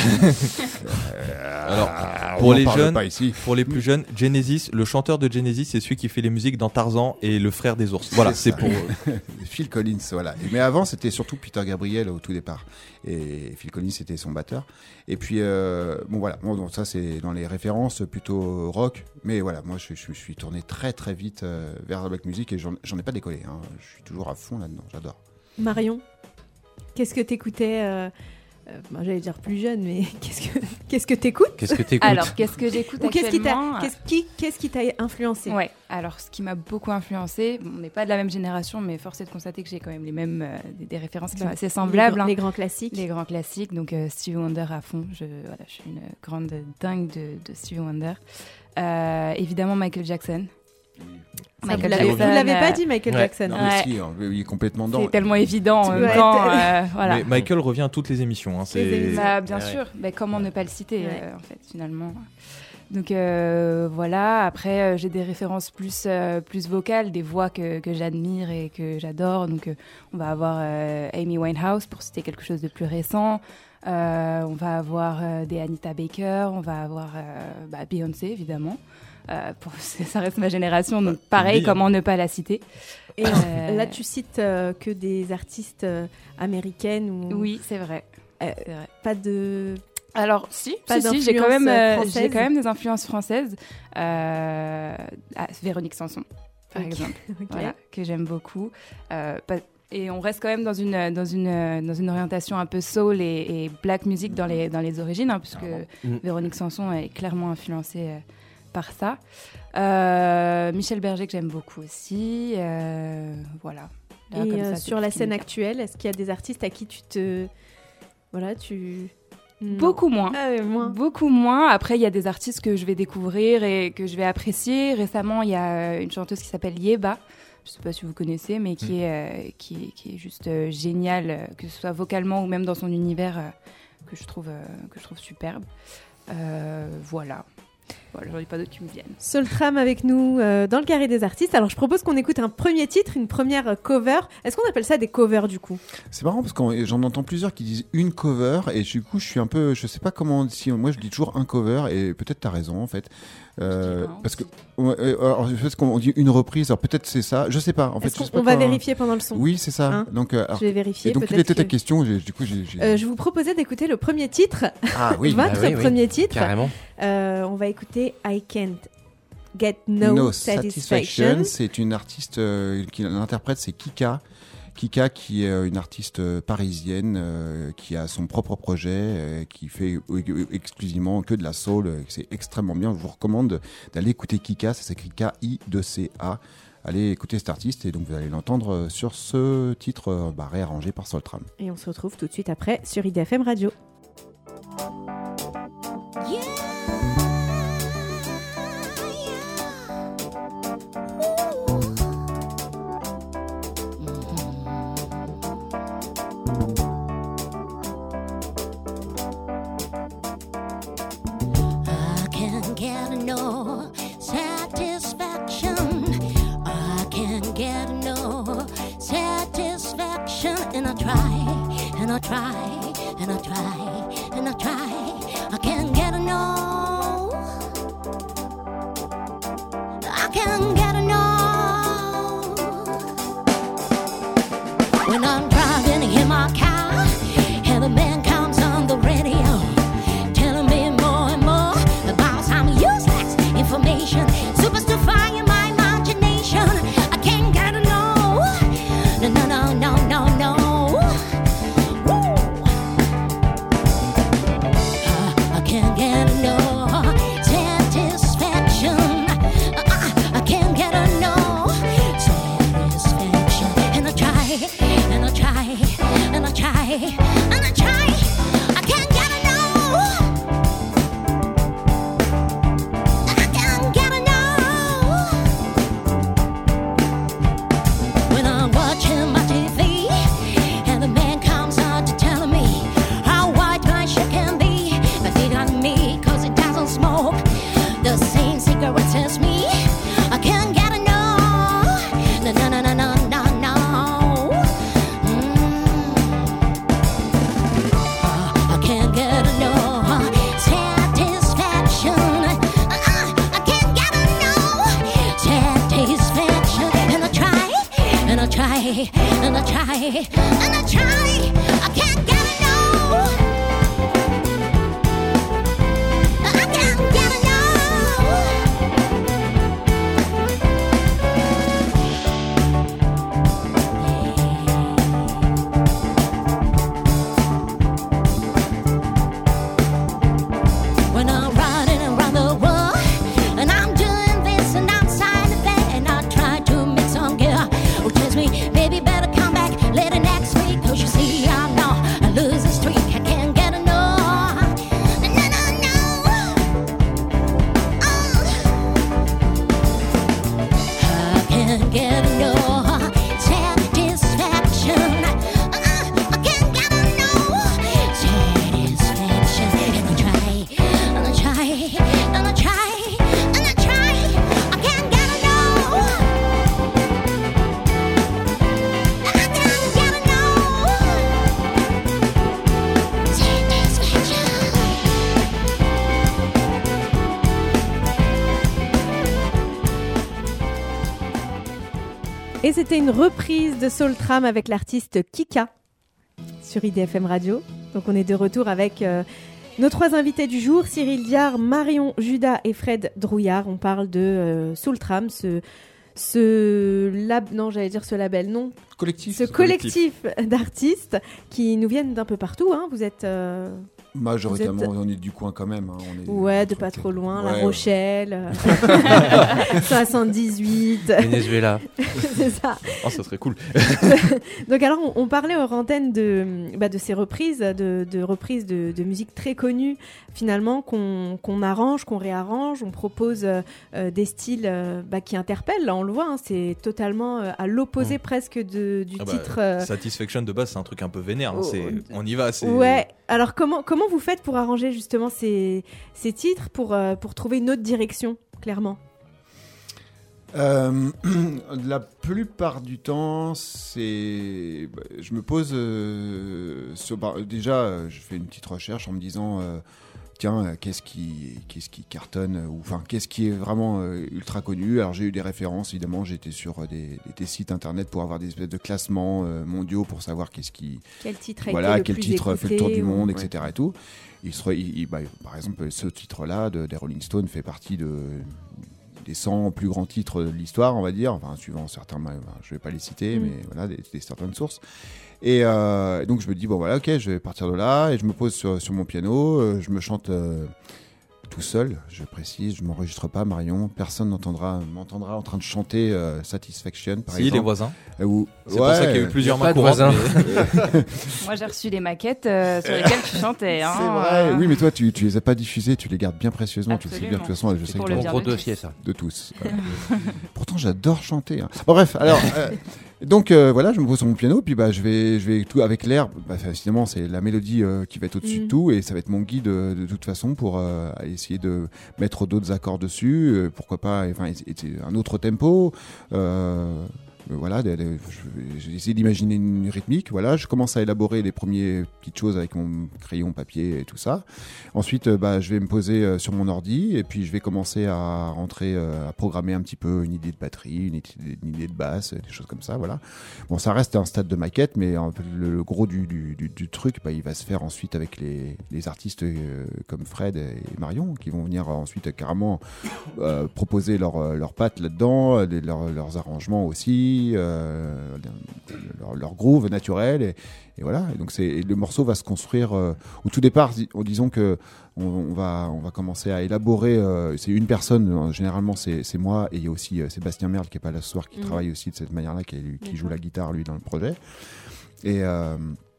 [SPEAKER 2] Alors pour les jeunes, pour les plus jeunes, Genesis, le chanteur de Genesis, c'est celui qui fait les musiques dans Tarzan et le frère des ours. Voilà, c'est, c'est pour
[SPEAKER 3] Phil Collins, voilà. Mais avant, c'était surtout Peter Gabriel au tout départ. Et Phil Collins, c'était son batteur. Et puis, euh, bon voilà, bon, donc ça c'est dans les références plutôt rock. Mais voilà, moi je, je, je suis tourné très très vite euh, vers la black music et j'en, j'en ai pas décollé. Hein. Je suis toujours à fond là-dedans, j'adore.
[SPEAKER 1] Marion, qu'est-ce que t'écoutais euh... Euh, moi, j'allais dire plus jeune, mais qu'est-ce que qu'est-ce que t'écoutes?
[SPEAKER 4] Qu'est-ce que t'écoutes?
[SPEAKER 5] Alors, qu'est-ce que j'écoute
[SPEAKER 1] Ou qu'est-ce
[SPEAKER 5] actuellement?
[SPEAKER 1] qui t'a, qu'est-ce qui, qu'est-ce qui t'a influencé?
[SPEAKER 5] Ouais. Alors, ce qui m'a beaucoup influencé, bon, on n'est pas de la même génération, mais force est de constater que j'ai quand même les mêmes euh, des, des références qui bah, sont assez semblables.
[SPEAKER 1] Les,
[SPEAKER 5] hein.
[SPEAKER 1] les grands classiques.
[SPEAKER 5] Les grands classiques. Donc euh, Stevie Wonder à fond. Je voilà, je suis une grande dingue de, de Stevie Wonder. Euh, évidemment Michael Jackson.
[SPEAKER 1] Ça, vous, l'avez, vous l'avez pas dit, Michael ouais. Jackson.
[SPEAKER 3] Non, mais si, il est complètement dedans.
[SPEAKER 5] C'est tellement évident en même temps. Euh, voilà.
[SPEAKER 2] Mais Michael revient à toutes les émissions. Hein, c'est...
[SPEAKER 5] Les émissions. Bah, bien ouais. sûr. Bah, comment ne pas le citer,
[SPEAKER 1] ouais.
[SPEAKER 5] euh, en fait, finalement. Donc euh, voilà. Après, euh, j'ai des références plus euh, plus vocales, des voix que que j'admire et que j'adore. Donc euh, on va avoir euh, Amy Winehouse pour citer quelque chose de plus récent. Euh, on va avoir euh, des Anita Baker. On va avoir euh, bah, Beyoncé évidemment. Euh, pour, ça reste ma génération, donc pareil, oui, comment hein. ne pas la citer.
[SPEAKER 1] Et euh... là, tu cites euh, que des artistes euh, américaines ou...
[SPEAKER 5] Oui, c'est vrai.
[SPEAKER 1] Euh,
[SPEAKER 5] c'est vrai.
[SPEAKER 1] Pas de...
[SPEAKER 5] Alors, si,
[SPEAKER 1] pas
[SPEAKER 5] si, si j'ai, quand même, euh, j'ai quand même des influences françaises. Euh, ah, Véronique Sanson, par okay. exemple, okay. Voilà, que j'aime beaucoup. Euh, pas... Et on reste quand même dans une, dans une, dans une orientation un peu soul et, et black music dans les, dans les origines, hein, puisque mmh. Véronique Sanson est clairement influencée... Euh, par ça. Euh, Michel Berger que j'aime beaucoup aussi. Euh, voilà. Là,
[SPEAKER 1] Et
[SPEAKER 5] comme
[SPEAKER 1] euh,
[SPEAKER 5] ça,
[SPEAKER 1] sur
[SPEAKER 5] c'est
[SPEAKER 1] la
[SPEAKER 5] tout ce qui
[SPEAKER 1] scène
[SPEAKER 5] me vient.
[SPEAKER 1] actuelle, est-ce qu'il y a des artistes à qui tu te... Voilà, tu... Non.
[SPEAKER 5] Beaucoup moins.
[SPEAKER 1] Ah ouais, moins.
[SPEAKER 5] Beaucoup moins. Après, il y a des artistes que je vais découvrir et que je vais apprécier. Récemment, il y a une chanteuse qui s'appelle Yeba. Je ne sais pas si vous connaissez, mais qui, mmh. est, euh, qui, est, qui est juste euh, géniale, euh, que ce soit vocalement ou même dans son univers, euh, que, je trouve, euh, que je trouve superbe. Euh, voilà. Voilà, j'en ai pas d'autres qui me viennent.
[SPEAKER 1] Soltram avec nous euh, dans le carré des artistes. Alors je propose qu'on écoute un premier titre, une première cover. Est-ce qu'on appelle ça des covers du coup ?
[SPEAKER 3] C'est marrant parce que j'en entends plusieurs qui disent une cover et du coup je suis un peu, je sais pas comment, si moi je dis toujours un cover et peut-être t'as raison en fait. Euh, parce que alors, parce qu'on dit une reprise, alors peut-être c'est ça, je sais pas en fait.
[SPEAKER 1] Est-ce
[SPEAKER 3] je sais
[SPEAKER 1] qu'on
[SPEAKER 3] pas
[SPEAKER 1] va
[SPEAKER 3] quand...
[SPEAKER 1] vérifier pendant le son.
[SPEAKER 3] Oui c'est ça.
[SPEAKER 1] Hein
[SPEAKER 3] donc euh, alors...
[SPEAKER 1] je vais vérifier.
[SPEAKER 3] Et donc
[SPEAKER 1] peut-être
[SPEAKER 3] quelle était ta
[SPEAKER 1] que...
[SPEAKER 3] question j'ai, du coup j'ai, j'ai...
[SPEAKER 1] Euh, je vous proposais d'écouter le premier titre.
[SPEAKER 3] Ah oui.
[SPEAKER 1] Votre
[SPEAKER 4] ah, oui,
[SPEAKER 1] premier
[SPEAKER 4] oui.
[SPEAKER 1] titre.
[SPEAKER 4] Carrément.
[SPEAKER 1] Euh, on va écouter I Can't Get No,
[SPEAKER 3] No
[SPEAKER 1] Satisfaction.
[SPEAKER 3] Satisfaction. C'est une artiste euh, qui l'interprète, c'est Kika. Kika qui est une artiste parisienne euh, qui a son propre projet, euh, qui fait exclusivement que de la soul. Euh, c'est extrêmement bien. Je vous recommande d'aller écouter Kika. Ça s'écrit K I deux C A. Allez écouter cet artiste et donc vous allez l'entendre sur ce titre euh, bah, réarrangé par Soltram.
[SPEAKER 1] Et on se retrouve tout de suite après sur I D F M Radio.
[SPEAKER 6] Yeah. Get no satisfaction. I can't get no satisfaction. And I try, and I try, and I try, and I try. I can't get no. I can't get no. When I'm driving in my car, and the man comes on the radio. Information, super stupefying my imagination. I can't get a no, no, no, no, no, no, no. Woo. Uh, I can't get a no satisfaction. Uh, I can't get a no satisfaction. And I try, and I try, and I try, and I try. I can't get a no. And I try, and I try, I can't get a no. I can't get a no. When I'm riding around the world, and I'm doing this and I'm signing that, and I try to make some gear who tells me, baby, better come back later next week. Cause you see, I'm now a losing streak. I can't get a no. No, no, no. Oh. I can't get a no satisfaction. Uh, I can't get a no satisfaction. And I try, and I try, and I try, and I try. I can't get a no. I can't get a no satisfaction.
[SPEAKER 1] Et c'était une reprise de Soltram avec l'artiste Kika sur I D F M Radio. Donc on est de retour avec euh, nos trois invités du jour, Cyril Diard, Marion Judas et Fred Drouillard. On parle de euh, Soltram, ce, ce lab, non j'allais dire ce label, non,
[SPEAKER 3] Collectif.
[SPEAKER 1] ce collectif, d'artistes qui nous viennent d'un peu partout. Hein. Vous êtes euh,
[SPEAKER 3] Majoritairement,
[SPEAKER 1] Vous êtes-
[SPEAKER 3] on est du coin quand même. Hein. On est
[SPEAKER 1] Ouais, de
[SPEAKER 3] entre-
[SPEAKER 1] pas trop loin,
[SPEAKER 3] Ouais,
[SPEAKER 1] La
[SPEAKER 3] ouais.
[SPEAKER 1] Rochelle, euh, soixante-dix-huit,
[SPEAKER 4] Venezuela.
[SPEAKER 1] c'est ça.
[SPEAKER 2] Oh, ça serait cool.
[SPEAKER 1] Donc alors, on, on parlait hors antenne de, bah, de ces reprises, de, de reprises de, de musique très connues, finalement, qu'on qu'on arrange, qu'on réarrange, on propose euh, euh, des styles euh, bah, qui interpellent, là on le voit, hein, c'est totalement euh, à l'opposé
[SPEAKER 2] Mm.
[SPEAKER 1] presque de, du
[SPEAKER 2] Ah bah,
[SPEAKER 1] titre. euh,
[SPEAKER 2] Satisfaction de base, c'est un truc un peu vénère. hein,
[SPEAKER 1] Oh,
[SPEAKER 2] c'est-
[SPEAKER 1] euh,
[SPEAKER 2] on y va. C'est...
[SPEAKER 1] Ouais, alors comment, comment vous faites pour arranger justement ces, ces titres, pour, euh, pour trouver une autre direction, clairement?
[SPEAKER 3] Euh, la plupart du temps, c'est, bah, je me pose euh, sur, bah, déjà, euh, je fais une petite recherche en me disant, euh, tiens, euh, qu'est-ce qui, qu'est-ce qui cartonne, euh, ou enfin, qu'est-ce qui est vraiment euh, ultra connu. Alors j'ai eu des références, évidemment, j'ai été sur euh, des, des, des sites internet pour avoir des espèces de classements euh, mondiaux pour savoir qu'est-ce qui,
[SPEAKER 1] Quel titre a
[SPEAKER 3] voilà,
[SPEAKER 1] été le
[SPEAKER 3] quel
[SPEAKER 1] plus
[SPEAKER 3] titre fait le tour
[SPEAKER 1] écouté,
[SPEAKER 3] du monde,
[SPEAKER 1] ou-
[SPEAKER 3] et cetera. Et tout. Il se, il- il- bah, par exemple, ce titre-là de, des Rolling Stones fait partie de des cent plus grands titres de l'histoire, on va dire, enfin, suivant certains, bah, je vais pas les citer,
[SPEAKER 1] Mm.
[SPEAKER 3] mais voilà, des, des certaines sources. Et euh, donc je me dis, bon voilà, ok, je vais partir de là, et je me pose sur, sur mon piano, euh, je me chante euh, tout seul, je précise, je m'enregistre pas, Marion, personne n'entendra, m'entendra en train de chanter euh, Satisfaction, par
[SPEAKER 2] Si,
[SPEAKER 3] exemple.
[SPEAKER 2] les voisins.
[SPEAKER 3] Euh, ou-
[SPEAKER 2] C'est pour ça qu'il y a eu plusieurs
[SPEAKER 4] y a
[SPEAKER 2] mains
[SPEAKER 4] pas de
[SPEAKER 2] courantes.
[SPEAKER 4] voisins.
[SPEAKER 2] mais-
[SPEAKER 5] Moi, j'ai reçu des maquettes euh, sur lesquelles tu chantais. Hein,
[SPEAKER 3] C'est vrai,
[SPEAKER 5] euh,
[SPEAKER 3] oui, mais toi, tu, tu les as pas diffusées, tu les gardes bien précieusement, tu le sais bien, de toute façon, je
[SPEAKER 5] C'est
[SPEAKER 3] sais
[SPEAKER 5] pour
[SPEAKER 3] que
[SPEAKER 5] le
[SPEAKER 3] toi,
[SPEAKER 5] bien
[SPEAKER 4] Gros
[SPEAKER 5] de tous.
[SPEAKER 4] dossier, ça.
[SPEAKER 3] de tous. Voilà. Pourtant, j'adore chanter. hein. Bon, bref, alors, euh, donc euh, voilà, je me pose sur mon piano, puis bah, je vais, je vais tout avec l'air. Bah, évidemment, c'est la mélodie euh, qui va être au-dessus
[SPEAKER 1] Mhm.
[SPEAKER 3] de tout, et ça va être mon guide euh, de toute façon pour euh, essayer de mettre d'autres accords dessus. euh, pourquoi pas, enfin, et- et un autre tempo. Euh, euh, voilà, des- des- je- j'ai essayé d'imaginer une rythmique. Voilà, je commence à élaborer les premières petites choses avec mon crayon, papier et tout ça. Ensuite, euh, bah, je vais me poser euh, sur mon ordi et puis je vais commencer à rentrer, euh, à programmer un petit peu une idée de batterie, une idée, une idée de basse, des choses comme ça. Voilà. Bon, ça reste un stade de maquette, mais un peu le, le gros du, du, du, du truc, bah, il va se faire ensuite avec les, les artistes euh, comme Fred et Marion qui vont venir ensuite euh, carrément euh, proposer leur, euh, leur patte là-dedans, euh, des- leur- leurs arrangements aussi, euh, leur, leur groove naturel. Et, et voilà. Et donc c'est, et le morceau va se construire euh, au tout départ, di- en disant que on, on va, on va commencer à élaborer. Euh, c'est une personne, euh, généralement c'est, c'est moi, et il y a aussi euh, Sébastien Merle qui est pas là ce soir, qui
[SPEAKER 1] Mhm.
[SPEAKER 3] travaille aussi de cette manière-là, qui, est- qui
[SPEAKER 1] D'accord.
[SPEAKER 3] joue la guitare lui dans le projet. Et euh,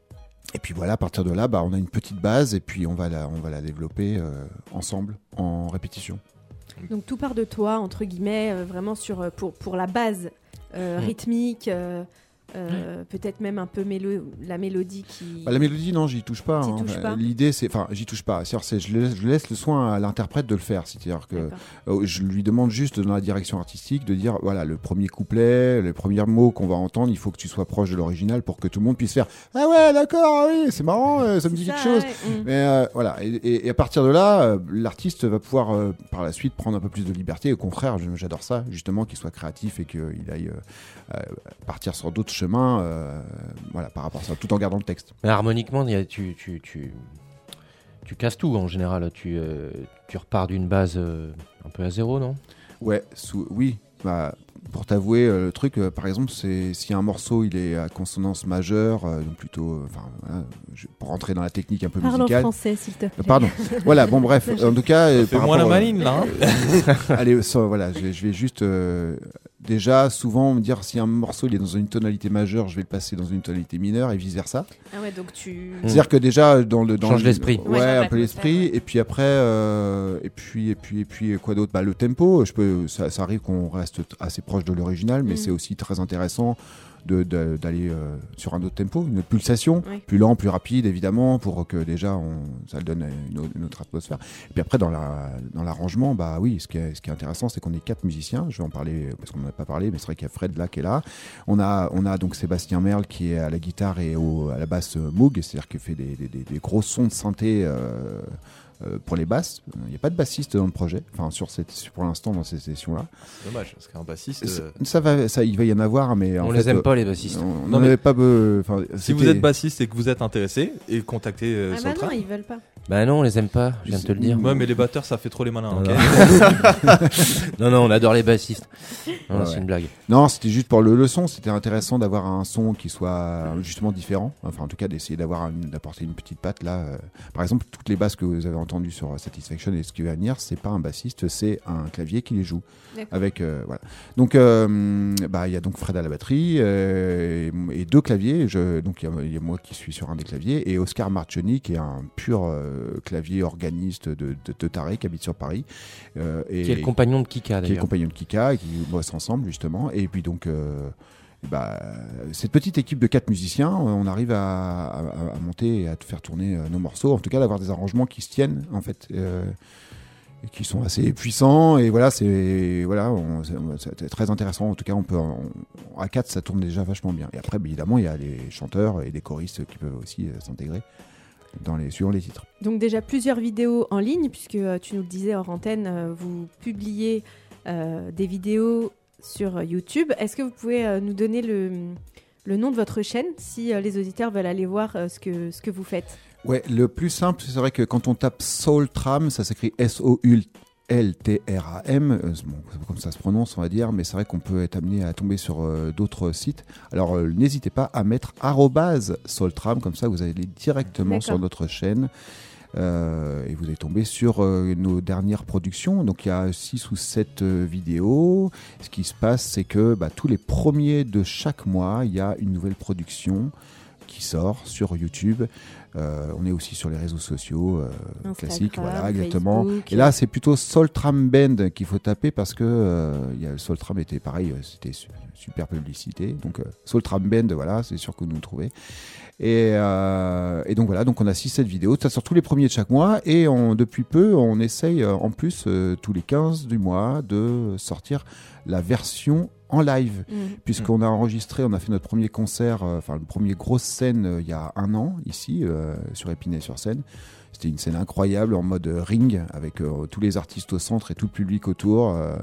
[SPEAKER 3] et puis voilà, à partir de là, bah, on a une petite base et puis on va la, on va la développer euh, ensemble en répétition.
[SPEAKER 1] Donc tout part de toi, entre guillemets, euh, vraiment sur, euh, pour, pour la base euh,
[SPEAKER 2] Mm.
[SPEAKER 1] rythmique, euh, euh, peut-être même un peu mélo- la mélodie qui...
[SPEAKER 3] Bah, la mélodie, non, j'y touche pas.
[SPEAKER 1] T'y
[SPEAKER 3] hein.
[SPEAKER 1] touches pas.
[SPEAKER 3] L'idée, c'est, enfin, j'y touche pas. C'est-à-dire, c'est, je, laisse, je laisse le soin à l'interprète de le faire. C'est-à-dire que
[SPEAKER 1] D'accord.
[SPEAKER 3] euh, je lui demande juste dans la direction artistique de dire, voilà, le premier couplet, les premiers mots qu'on va entendre, il faut que tu sois proche de l'original pour que tout le monde puisse faire, ah ouais, d'accord, ah oui, c'est marrant, euh, ça me dit
[SPEAKER 1] C'est
[SPEAKER 3] quelque
[SPEAKER 1] ça,
[SPEAKER 3] chose.
[SPEAKER 1] ouais. Mm.
[SPEAKER 3] Mais euh, voilà, et, et- et à partir de là, euh, l'artiste va pouvoir euh, par la suite prendre un peu plus de liberté. Au contraire, je- j'adore ça, justement, qu'il soit créatif et qu'il aille euh, euh, partir sur d'autres chemins, euh, voilà, par rapport à ça, tout en gardant le texte.
[SPEAKER 4] Mais harmoniquement, il y a- tu, tu, tu, tu casses tout en général. Tu, euh, tu repars d'une base euh, un peu à zéro, non?
[SPEAKER 3] Ouais, sous- oui. Bah, pour t'avouer, euh, le truc, euh, par exemple, c'est si un morceau il est à consonance majeure, euh, donc plutôt, euh, enfin, voilà, je- pour rentrer dans la technique un peu
[SPEAKER 1] Parle en
[SPEAKER 3] musicale.
[SPEAKER 1] français, s'il te plaît.
[SPEAKER 3] Euh, Pardon. Voilà, bon bref, en tout cas, euh, par
[SPEAKER 2] Fais-moi la
[SPEAKER 3] rapport, euh,
[SPEAKER 2] maline là. hein.
[SPEAKER 3] Allez, ça, voilà, je, je vais juste euh, déjà souvent me dire si un morceau il est dans une tonalité majeure, je vais le passer dans une tonalité mineure et vice versa.
[SPEAKER 1] Ah ouais, donc tu...
[SPEAKER 3] C'est-à-dire que déjà dans le dans
[SPEAKER 4] Change
[SPEAKER 3] le-
[SPEAKER 4] l'esprit.
[SPEAKER 3] ouais,
[SPEAKER 5] Ouais,
[SPEAKER 3] un
[SPEAKER 5] dans
[SPEAKER 3] peu l'esprit.
[SPEAKER 5] l'atmosphère, ouais.
[SPEAKER 3] Et puis après, euh, et puis et puis et puis quoi d'autre? Bah le tempo. Je peux, ça, ça arrive qu'on reste assez proche de l'original, mais
[SPEAKER 1] Mm.
[SPEAKER 3] c'est aussi très intéressant de, de- d'aller euh, sur un autre tempo, une autre pulsation,
[SPEAKER 1] Ouais.
[SPEAKER 3] plus lent, plus rapide évidemment, pour que déjà on, ça donne une autre, une autre atmosphère. Et puis après dans la dans l'arrangement, bah oui, ce qui est ce qui est intéressant, c'est qu'on est quatre musiciens. Je vais en parler parce qu'on n'en a pas parlé, mais c'est vrai qu'il y a Fred là qui est là. On a on a donc Sébastien Merle qui est à la guitare et au, à la basse euh, Moog, c'est-à-dire qu'il fait des, des, des, des gros sons de synthé. Euh, euh, pour les basses, il n'y a pas de bassiste dans le projet, enfin sur cette, pour l'instant dans ces sessions-là.
[SPEAKER 2] Dommage, parce qu'un bassiste.
[SPEAKER 3] Ça,
[SPEAKER 2] euh,
[SPEAKER 3] ça va, ça, il va y en avoir, mais en
[SPEAKER 4] On
[SPEAKER 3] fait,
[SPEAKER 4] les aime
[SPEAKER 3] euh,
[SPEAKER 4] pas, les bassistes.
[SPEAKER 3] On
[SPEAKER 2] Non,
[SPEAKER 3] n'en
[SPEAKER 2] mais
[SPEAKER 3] avait pas. be- enfin,
[SPEAKER 2] Si vous
[SPEAKER 3] c'était-
[SPEAKER 2] êtes bassiste et que vous êtes intéressé, et contactez euh,
[SPEAKER 1] Ah bah
[SPEAKER 2] Soltram.
[SPEAKER 1] non, ils veulent pas.
[SPEAKER 4] Bah non, on les aime pas, je viens de te le dire.
[SPEAKER 2] Ouais, mais les batteurs, ça fait trop les malins.
[SPEAKER 4] Non,
[SPEAKER 2] ok
[SPEAKER 4] non. non, non, on adore les bassistes. Non,
[SPEAKER 3] Ouais,
[SPEAKER 4] c'est
[SPEAKER 3] ouais.
[SPEAKER 4] une blague.
[SPEAKER 3] Non, c'était juste pour le, le son. C'était intéressant d'avoir un son qui soit justement différent. Enfin, en tout cas, d'essayer d'avoir une- d'apporter une petite patte là. Euh, par exemple, toutes les basses que vous avez entendues sur Satisfaction et ce qui va venir, c'est pas un bassiste, c'est un clavier qui les joue.
[SPEAKER 1] D'accord.
[SPEAKER 3] Avec euh, voilà. Donc, euh, bah, il y a donc Fred à la batterie euh, et, et deux claviers. Je, donc, il y, a- il y a moi qui suis sur un des claviers et Oscar Marcioni qui est un pur euh, clavier organiste de, de, de taré qui habite sur Paris. Euh, et,
[SPEAKER 4] Qui est le compagnon de Kika
[SPEAKER 3] qui est le
[SPEAKER 4] d'ailleurs.
[SPEAKER 3] compagnon de Kika et qui bossent ensemble justement. Et puis donc, euh, bah, cette petite équipe de quatre musiciens, euh, on arrive à, à, à monter et à te faire tourner euh, nos morceaux. En tout cas, d'avoir des arrangements qui se tiennent en fait. Euh, et qui sont assez puissants et voilà c'est voilà on- c'est c'est très intéressant. En tout cas, on peut on- à quatre ça tourne déjà vachement bien. Et après, bah, évidemment, il y a les chanteurs et les choristes qui peuvent aussi euh, s'intégrer dans les suivant les titres.
[SPEAKER 1] Donc déjà plusieurs vidéos en ligne, puisque euh, tu nous le disais hors antenne, euh, vous publiez euh, des vidéos sur euh, YouTube. Est-ce que vous pouvez euh, nous donner le, le nom de votre chaîne, si euh, les auditeurs veulent aller voir euh, ce, que, ce que vous faites?
[SPEAKER 3] Ouais, le plus simple, c'est vrai que quand on tape Soul Tram, ça s'écrit S O U L T R A M, euh, bon, c'est comme ça se prononce, on va dire, mais c'est vrai qu'on peut être amené à tomber sur euh, d'autres sites. Alors, euh, n'hésitez pas à mettre arrobase Soultram, comme ça vous allez directement
[SPEAKER 1] D'accord.
[SPEAKER 3] sur notre chaîne. Euh, et vous allez tomber sur euh, nos dernières productions. Donc il y a six ou sept euh, vidéos. Ce qui se passe, c'est que bah, tous les premiers de chaque mois, il y a une nouvelle production qui sort sur YouTube. Euh, on est aussi sur les réseaux sociaux euh,
[SPEAKER 1] Instagram,
[SPEAKER 3] classiques, voilà, exactement.
[SPEAKER 1] Facebook.
[SPEAKER 3] Et là, c'est plutôt Soultram Band qu'il faut taper parce que euh, il y a, Soultram était pareil, euh, c'était su- super publicité. Donc euh, Soultram Band, voilà, c'est sûr que vous nous trouvez. Et, euh, et donc voilà, donc on a six sept vidéos, ça sort tous les premiers de chaque mois et on, depuis peu on essaye euh, en plus euh, tous les quinze du mois de sortir la version en live,
[SPEAKER 1] Mm.
[SPEAKER 3] puisqu'on a enregistré, on a fait notre premier concert, euh, enfin le premier grosse scène euh, il y a un an ici euh, sur Épinay-sur-Seine. C'était une scène incroyable en mode euh, ring avec euh, tous les artistes au centre et tout le public autour euh,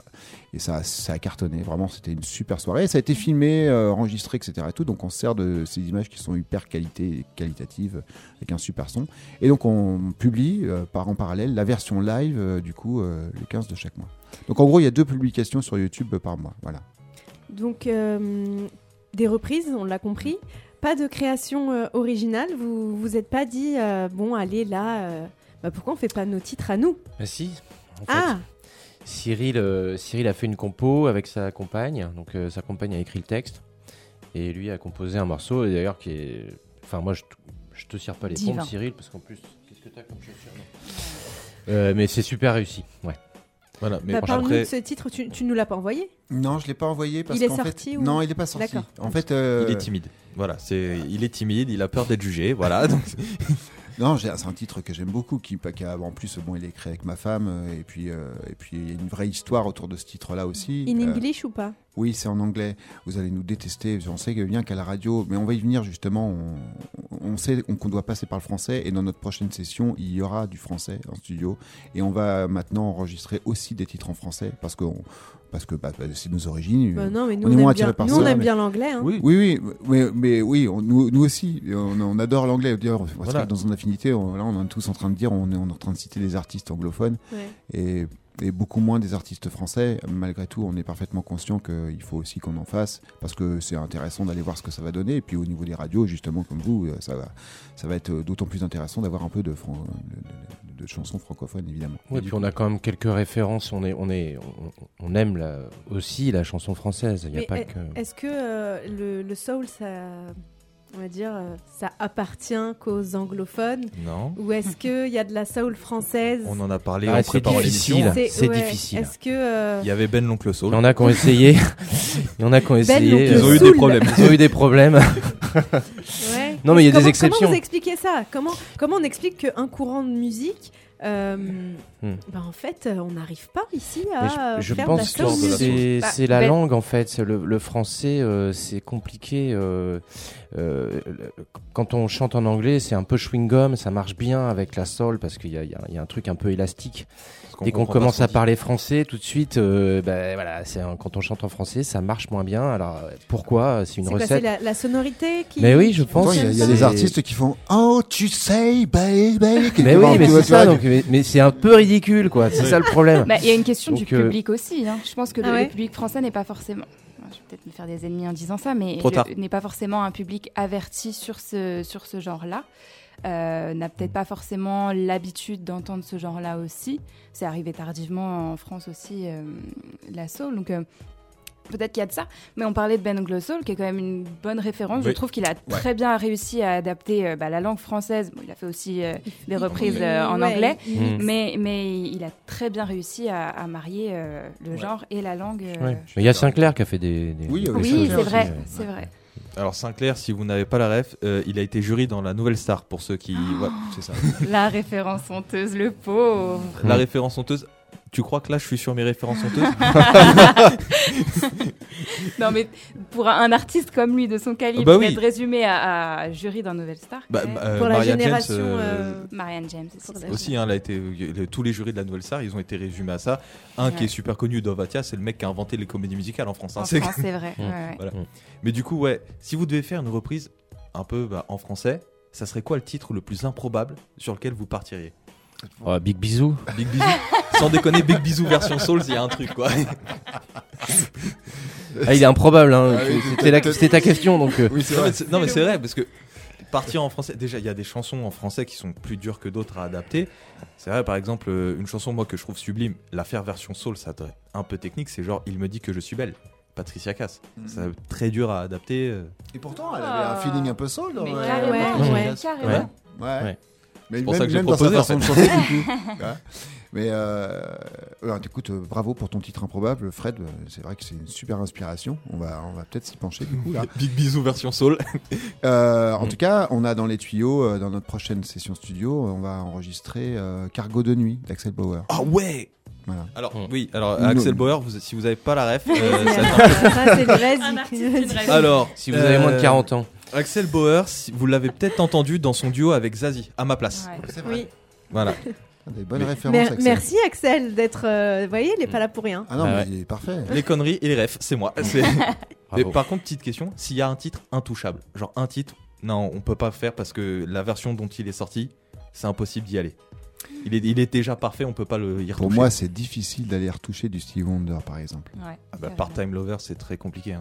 [SPEAKER 3] et ça, ça a cartonné, vraiment c'était une super soirée. Ça a été filmé, euh, enregistré, et cetera. Et tout, donc on se sert de ces images qui sont hyper qualité, qualitatives avec un super son. Et donc on publie euh, par en parallèle la version live euh, du coup euh, les quinze de chaque mois. Donc en gros il y a deux publications sur YouTube euh, par mois, voilà.
[SPEAKER 1] Donc euh, des reprises, on l'a compris. Pas de création euh, originale. Vous vous êtes pas dit euh, bon allez là, euh, bah, pourquoi on fait pas nos titres à nous?
[SPEAKER 4] Bah si. En fait,
[SPEAKER 1] Ah,
[SPEAKER 4] Cyril, euh, Cyril a fait une compo avec sa compagne. Donc euh, sa compagne a écrit le texte et lui a composé un morceau. Et d'ailleurs qui est, enfin moi je, t- je te cire pas les
[SPEAKER 5] Divin.
[SPEAKER 4] pompes, Cyril, parce qu'en plus qu'est-ce que t'as comme chaussure non euh, Mais c'est super réussi. Ouais.
[SPEAKER 2] Voilà, mais
[SPEAKER 1] bah, parle-nous de
[SPEAKER 2] après,
[SPEAKER 1] ce titre. Tu, tu nous l'as pas envoyé?
[SPEAKER 3] Non, je l'ai pas envoyé parce
[SPEAKER 1] Il est
[SPEAKER 3] qu'en
[SPEAKER 1] sorti
[SPEAKER 3] fait
[SPEAKER 1] ou-
[SPEAKER 3] non, il est pas sorti.
[SPEAKER 1] D'accord.
[SPEAKER 3] En fait, euh,
[SPEAKER 2] il est timide. Voilà, c'est, il est timide, il a peur d'être jugé. Voilà, donc
[SPEAKER 3] non, j'ai- c'est un titre que j'aime beaucoup, qui, qui a, en plus, bon, il est écrit avec ma femme, euh, et puis, euh, et puis il y a une vraie histoire autour de ce titre-là aussi.
[SPEAKER 1] In
[SPEAKER 3] Euh,
[SPEAKER 1] English ou pas?
[SPEAKER 3] oui, c'est en anglais. Vous allez nous détester. On sait que bien qu'à la radio, mais on va y venir justement. On, on sait qu'on doit passer par le français, et dans notre prochaine session, il y aura du français en studio, et on va maintenant enregistrer aussi des titres en français parce que parce que bah, bah, c'est nos origines.
[SPEAKER 1] Bah non, mais nous
[SPEAKER 3] on
[SPEAKER 1] on,
[SPEAKER 3] est moins
[SPEAKER 1] aime bien,
[SPEAKER 3] attirés par
[SPEAKER 1] nous,
[SPEAKER 3] ça,
[SPEAKER 1] on aime
[SPEAKER 3] mais-
[SPEAKER 1] bien l'anglais. Hein.
[SPEAKER 2] oui.
[SPEAKER 3] Oui, oui, mais, mais oui, on- nous, nous aussi, on, on adore l'anglais. D'ailleurs, c'est
[SPEAKER 2] Voilà.
[SPEAKER 3] vrai que dans une affinité, on, là, on est tous en train de dire, on est, on est en train de citer des artistes anglophones
[SPEAKER 1] Ouais.
[SPEAKER 3] et, et beaucoup moins des artistes français. Malgré tout, on est parfaitement conscient qu'il faut aussi qu'on en fasse parce que c'est intéressant d'aller voir ce que ça va donner. Et puis au niveau des radios, justement, comme vous, ça va, ça va être d'autant plus intéressant d'avoir un peu de, fran- de, de- de chansons francophones, évidemment.
[SPEAKER 4] Oui,
[SPEAKER 3] Et
[SPEAKER 4] puis
[SPEAKER 3] du
[SPEAKER 4] on
[SPEAKER 3] coup-
[SPEAKER 4] a quand même quelques références. On est, on est, on, on aime la, aussi la chanson française. Il y a
[SPEAKER 1] Mais
[SPEAKER 4] pas
[SPEAKER 1] est-
[SPEAKER 4] que.
[SPEAKER 1] Est-ce que euh, le, le soul, ça, on va dire, euh, ça appartient qu'aux anglophones,
[SPEAKER 2] non.
[SPEAKER 1] ou est-ce qu'il y a de la soul française?
[SPEAKER 2] On en a parlé
[SPEAKER 4] Ah,
[SPEAKER 2] en
[SPEAKER 4] c'est
[SPEAKER 2] préparant
[SPEAKER 4] difficile.
[SPEAKER 2] l'émission.
[SPEAKER 1] C'est
[SPEAKER 4] c'est
[SPEAKER 1] ouais,
[SPEAKER 4] difficile.
[SPEAKER 1] Est-ce que euh,
[SPEAKER 2] Il y avait Ben l'oncle Soul.
[SPEAKER 4] Il y en a qui ont essayé. Il y en a qui ont essayé.
[SPEAKER 1] l'oncle
[SPEAKER 2] Ils ont eu
[SPEAKER 1] Soul.
[SPEAKER 2] des problèmes.
[SPEAKER 4] Ils ont eu des problèmes.
[SPEAKER 1] ouais.
[SPEAKER 4] Non, mais il y a des
[SPEAKER 1] Comment-
[SPEAKER 4] exceptions.
[SPEAKER 1] Comment vous expliquez ça? Comment comment on explique qu'un courant de musique, euh,
[SPEAKER 4] Hmm.
[SPEAKER 1] bah, en fait, euh, on n'arrive pas ici
[SPEAKER 4] Mais
[SPEAKER 1] à
[SPEAKER 4] je, je
[SPEAKER 1] faire de la
[SPEAKER 4] pense
[SPEAKER 1] soul
[SPEAKER 4] que
[SPEAKER 2] de la
[SPEAKER 1] music?
[SPEAKER 4] c'est
[SPEAKER 1] Bah,
[SPEAKER 4] c'est la
[SPEAKER 1] Ben-
[SPEAKER 4] langue en fait. C'est Le, le français, euh, c'est compliqué. euh, euh, quand on chante en anglais, c'est un peu chewing-gum, ça marche bien avec la soul parce qu'il y a, il y a, il y a un truc un peu élastique. Dès qu'on commence à parler français, tout de suite, euh, ben voilà, c'est un, quand on chante en français, ça marche moins bien. Alors pourquoi? C'est une
[SPEAKER 1] c'est
[SPEAKER 4] recette.
[SPEAKER 1] quoi, c'est la, la sonorité qui.
[SPEAKER 4] Mais oui, je
[SPEAKER 1] qui
[SPEAKER 4] pense.
[SPEAKER 3] Il y a, il y a
[SPEAKER 4] c'est-
[SPEAKER 3] des artistes qui font Oh, tu sais, baby.
[SPEAKER 4] Mais oui, mais c'est ça. Donc, mais, mais c'est un peu ridicule, quoi. C'est ça le problème.
[SPEAKER 5] Bah, il y a une question
[SPEAKER 4] Donc,
[SPEAKER 5] du
[SPEAKER 4] euh,
[SPEAKER 5] public aussi. Hein. Je pense que le,
[SPEAKER 1] Ah ouais
[SPEAKER 5] le public français n'est pas forcément. Je vais peut-être me faire des ennemis en disant ça, mais
[SPEAKER 2] Trop tard.
[SPEAKER 5] le- n'est pas forcément un public averti sur ce, sur ce genre-là. Euh, n'a peut-être pas forcément l'habitude d'entendre ce genre-là aussi. C'est arrivé tardivement en France aussi, euh, la soul. Donc, euh, peut-être qu'il y a de ça. Mais on parlait de Ben Glossol, qui est quand même une bonne référence.
[SPEAKER 2] Oui.
[SPEAKER 5] Je trouve qu'il a très bien réussi à adapter euh, bah, la langue française. Bon, il a fait aussi euh, des reprises euh, en
[SPEAKER 1] Ouais,
[SPEAKER 5] anglais.
[SPEAKER 1] il-
[SPEAKER 4] Mm.
[SPEAKER 5] Mais, mais il a très bien réussi à, à marier euh, le
[SPEAKER 3] Ouais.
[SPEAKER 5] genre et la langue. euh,
[SPEAKER 4] Ouais. Mais il y a Sinclair qui a fait des. des
[SPEAKER 3] Oui,
[SPEAKER 4] des
[SPEAKER 3] oui,
[SPEAKER 5] Oui,
[SPEAKER 4] choses
[SPEAKER 5] c'est
[SPEAKER 4] aussi,
[SPEAKER 5] vrai,
[SPEAKER 4] ouais.
[SPEAKER 5] c'est vrai.
[SPEAKER 2] Alors Sinclair, si vous n'avez pas la ref, euh, il a été jury dans la Nouvelle Star pour ceux qui. Ouais, c'est ça.
[SPEAKER 5] La référence honteuse, le pauvre.
[SPEAKER 2] La
[SPEAKER 4] Mm.
[SPEAKER 2] référence honteuse. Tu crois que là je suis sur mes références honteuses?
[SPEAKER 5] Non, mais pour un, un artiste comme lui, de son calibre,
[SPEAKER 2] Bah oui.
[SPEAKER 5] d'être résumé à, à jury d'un Nouvelle Star.
[SPEAKER 2] Bah,
[SPEAKER 5] ouais.
[SPEAKER 2] euh,
[SPEAKER 1] Pour la
[SPEAKER 2] Maria
[SPEAKER 1] génération.
[SPEAKER 2] James, euh,
[SPEAKER 1] euh,
[SPEAKER 5] Marianne James aussi.
[SPEAKER 1] pour
[SPEAKER 5] c'est
[SPEAKER 1] la-
[SPEAKER 2] aussi, hein, elle a été, le- tous les jurys de la Nouvelle Star, ils ont été résumés à ça. Un qui
[SPEAKER 5] Ouais.
[SPEAKER 2] est super connu, Dovatia, c'est le mec qui a inventé les comédies musicales en France. hein,
[SPEAKER 5] En
[SPEAKER 2] c'est-
[SPEAKER 5] France, c'est vrai.
[SPEAKER 4] Mm.
[SPEAKER 5] ouais, ouais.
[SPEAKER 2] Voilà. Mais du coup, ouais, si vous devez faire une reprise un peu bah, en français, ça serait quoi le titre le plus improbable sur lequel vous partiriez?
[SPEAKER 4] Oh, Big Bisou.
[SPEAKER 2] Big Bisou. Sans déconner, Big Bisou version Souls, il y a un truc quoi.
[SPEAKER 4] Ah, il est improbable. Hein.
[SPEAKER 3] Ah oui,
[SPEAKER 4] C'était, la- c'était ta question, donc. euh,
[SPEAKER 3] Oui, c'est
[SPEAKER 2] Non
[SPEAKER 3] vrai.
[SPEAKER 2] mais c'est, non, mais c'est vrai parce que partir en français, déjà il y a des chansons en français qui sont plus dures que d'autres à adapter. C'est vrai, par exemple, euh, une chanson moi que je trouve sublime, la faire version soul, ça doit être un peu technique, c'est genre Il me dit que je suis belle. Patricia Cass.
[SPEAKER 3] Mhm.
[SPEAKER 2] C'est très dur à adapter. euh.
[SPEAKER 3] Et pourtant, elle avait un feeling un peu soul. dans,
[SPEAKER 5] Mais
[SPEAKER 3] euh,
[SPEAKER 5] carrément,
[SPEAKER 3] dans
[SPEAKER 1] ouais,
[SPEAKER 3] Jazz.
[SPEAKER 5] carrément.
[SPEAKER 4] Ouais.
[SPEAKER 3] Ouais.
[SPEAKER 4] Ouais.
[SPEAKER 3] Mais
[SPEAKER 2] C'est pour
[SPEAKER 3] même,
[SPEAKER 2] ça que j'ai
[SPEAKER 3] même dans sa
[SPEAKER 2] proposé, en
[SPEAKER 3] façon de chanter, du coup. Ouais. Mais euh, alors, écoute, euh, bravo pour ton titre improbable, Fred. euh, C'est vrai que c'est une super inspiration. On va, on va peut-être s'y pencher du coup là.
[SPEAKER 2] Big Bisou version soul.
[SPEAKER 3] Euh, en
[SPEAKER 4] Mm.
[SPEAKER 3] tout cas, on a dans les tuyaux, euh, dans notre prochaine session studio, on va enregistrer euh, Cargo de nuit d'Axel Bauer.
[SPEAKER 2] Ah ouais.
[SPEAKER 3] Voilà.
[SPEAKER 2] Alors
[SPEAKER 4] Mm.
[SPEAKER 2] oui, alors
[SPEAKER 3] Nous-
[SPEAKER 2] Axel Bauer, vous- si vous avez pas la ref, euh,
[SPEAKER 1] c'est-
[SPEAKER 2] ça-
[SPEAKER 1] ça, c'est le reste.
[SPEAKER 5] Un artiste, une rêve.
[SPEAKER 2] alors
[SPEAKER 4] Si vous avez moins de
[SPEAKER 2] euh,
[SPEAKER 4] quarante ans.
[SPEAKER 2] Axel Bauer, si- vous l'avez peut-être entendu dans son duo avec Zazie, à ma place.
[SPEAKER 5] Ouais.
[SPEAKER 1] Oui.
[SPEAKER 2] Voilà.
[SPEAKER 3] Des bonnes
[SPEAKER 2] Mais-
[SPEAKER 3] références.
[SPEAKER 1] Mer-
[SPEAKER 3] Axel.
[SPEAKER 1] merci Axel d'être. euh, vous voyez, il est pas là pour rien.
[SPEAKER 3] Ah non,
[SPEAKER 4] Ah
[SPEAKER 3] mais
[SPEAKER 4] ouais.
[SPEAKER 3] il est parfait.
[SPEAKER 2] Les conneries et les refs, c'est moi. C'est- Mais
[SPEAKER 4] Bravo.
[SPEAKER 2] par contre, petite question, s'il y a un titre intouchable, genre un titre, non, on peut pas le faire parce que la version dont il est sorti, c'est impossible d'y aller. Il est, il est déjà parfait, on peut pas le y retoucher.
[SPEAKER 3] Pour moi, c'est difficile d'aller retoucher du Stevie Wonder, par exemple.
[SPEAKER 5] Ouais,
[SPEAKER 2] Ah bah,
[SPEAKER 5] carrément.
[SPEAKER 2] Part-Time Lover, c'est très compliqué. hein.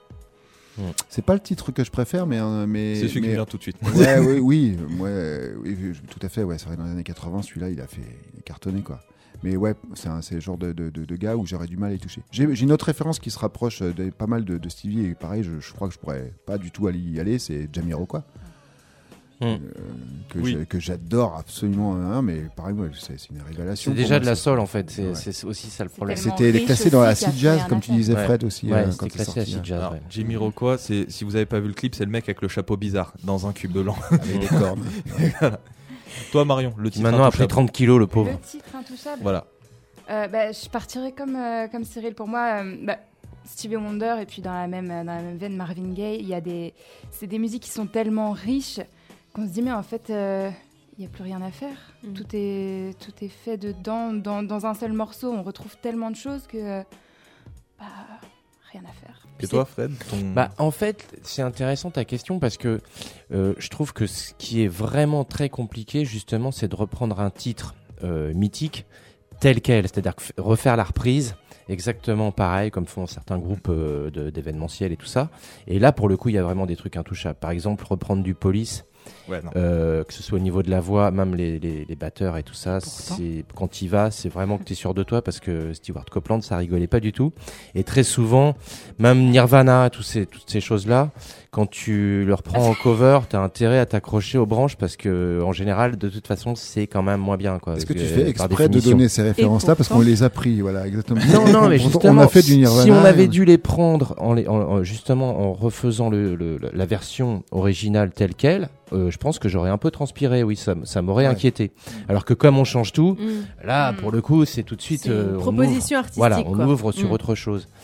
[SPEAKER 3] C'est pas le titre que je préfère, mais euh, mais.
[SPEAKER 2] C'est celui qui
[SPEAKER 3] mais-
[SPEAKER 2] vient tout de suite.
[SPEAKER 3] Ouais, oui, oui, moi, euh, oui, je- tout à fait. Ouais, c'est vrai, dans les années quatre-vingts, celui-là, il a fait il a cartonné, quoi. Mais ouais, c'est un- c'est le genre de, de, de- de gars où j'aurais du mal à y toucher. J'ai j'ai une autre référence qui se rapproche de, pas mal de, de Stevie, et pareil, je, je crois que je pourrais pas du tout aller y aller, c'est Jamiroquai.
[SPEAKER 4] Hmm.
[SPEAKER 3] Euh, que
[SPEAKER 2] Oui.
[SPEAKER 3] je- que j'adore absolument, hein, mais pareil, ouais, c'est c'est une révélation.
[SPEAKER 4] C'est
[SPEAKER 3] pour
[SPEAKER 4] déjà
[SPEAKER 3] moi,
[SPEAKER 4] de la
[SPEAKER 3] ça.
[SPEAKER 4] soul en fait. C'est,
[SPEAKER 3] Ouais.
[SPEAKER 4] c'est aussi ça le problème.
[SPEAKER 5] tellement
[SPEAKER 3] C'était
[SPEAKER 5] riche
[SPEAKER 3] classé dans la
[SPEAKER 5] aussi qu'il y a
[SPEAKER 3] acid jazz,
[SPEAKER 5] rien
[SPEAKER 3] comme
[SPEAKER 5] à
[SPEAKER 3] tu
[SPEAKER 5] faire.
[SPEAKER 3] disais,
[SPEAKER 4] Ouais.
[SPEAKER 3] Fred aussi.
[SPEAKER 4] Ouais,
[SPEAKER 3] euh, quand
[SPEAKER 4] c'était
[SPEAKER 3] c'est
[SPEAKER 4] classé
[SPEAKER 3] sorti,
[SPEAKER 4] acid
[SPEAKER 3] hein.
[SPEAKER 4] jazz.
[SPEAKER 2] Alors,
[SPEAKER 4] ouais.
[SPEAKER 2] Jimmy Rocco, c'est si vous avez pas vu le clip, c'est le mec avec le chapeau bizarre dans un cube blanc.
[SPEAKER 3] avec des cornes.
[SPEAKER 2] Toi, Marion, le
[SPEAKER 4] Qui
[SPEAKER 2] titre
[SPEAKER 4] maintenant a pris
[SPEAKER 2] intouchable.
[SPEAKER 4] trente kilos le pauvre.
[SPEAKER 5] Le titre intouchable.
[SPEAKER 2] Voilà.
[SPEAKER 5] Euh, bah, je partirais comme, euh, comme Cyril. Pour moi, euh, bah, Stevie Wonder et puis dans la même, dans la même veine, Marvin Gaye, il y a des, c'est des musiques qui sont tellement riches qu'on se dit, mais en fait, il n'y a plus rien à faire.
[SPEAKER 1] Mm.
[SPEAKER 5] Tout, est, tout est fait dedans, dans, dans un seul morceau. On retrouve tellement de choses que, euh, bah, rien à faire.
[SPEAKER 2] Et toi, Fred, ton...
[SPEAKER 4] Bah, en fait, c'est intéressant ta question parce que euh, je trouve que ce qui est vraiment très compliqué, justement, c'est de reprendre un titre euh, mythique tel quel, c'est-à-dire que f- refaire la reprise exactement pareil comme font certains groupes euh, de- d'événementiels et tout ça. Et là, pour le coup, il y a vraiment des trucs intouchables. Par exemple, reprendre du Police,
[SPEAKER 2] Ouais, non.
[SPEAKER 4] euh, que ce soit au niveau de la voix, même les, les, les batteurs et tout ça,
[SPEAKER 5] Pourtant.
[SPEAKER 4] c'est, quand il va, c'est vraiment que tu es sûr de toi parce que Stewart Copeland, ça rigolait pas du tout. Et très souvent, même Nirvana, tous ces, toutes ces choses-là, quand tu le reprends en cover, tu as intérêt à t'accrocher aux branches parce que en général, de toute façon, c'est quand même moins bien. Quoi,
[SPEAKER 3] Est-ce que
[SPEAKER 4] Euh,
[SPEAKER 3] tu fais
[SPEAKER 4] par
[SPEAKER 3] exprès de
[SPEAKER 4] définition.
[SPEAKER 3] donner ces références-là parce
[SPEAKER 1] pourtant-
[SPEAKER 3] qu'on les a pris, voilà, exactement.
[SPEAKER 4] Non, non, mais
[SPEAKER 3] On-
[SPEAKER 4] justement,
[SPEAKER 3] on a fait du Nirvana.
[SPEAKER 4] si on avait
[SPEAKER 3] et-
[SPEAKER 4] dû les prendre en, les- en- en- justement en refaisant le, le- la version originale telle quelle, euh, je pense que j'aurais un peu transpiré, oui, ça, m- ça m'aurait
[SPEAKER 3] Ouais.
[SPEAKER 4] inquiété. Alors que comme on change tout,
[SPEAKER 1] Mm.
[SPEAKER 4] là,
[SPEAKER 5] Mm.
[SPEAKER 4] pour le coup, c'est tout de suite
[SPEAKER 1] C'est une
[SPEAKER 4] euh, on
[SPEAKER 1] proposition
[SPEAKER 4] ouvre,
[SPEAKER 1] artistique.
[SPEAKER 4] voilà, on
[SPEAKER 1] quoi.
[SPEAKER 4] ouvre sur
[SPEAKER 1] Mm.
[SPEAKER 4] autre chose.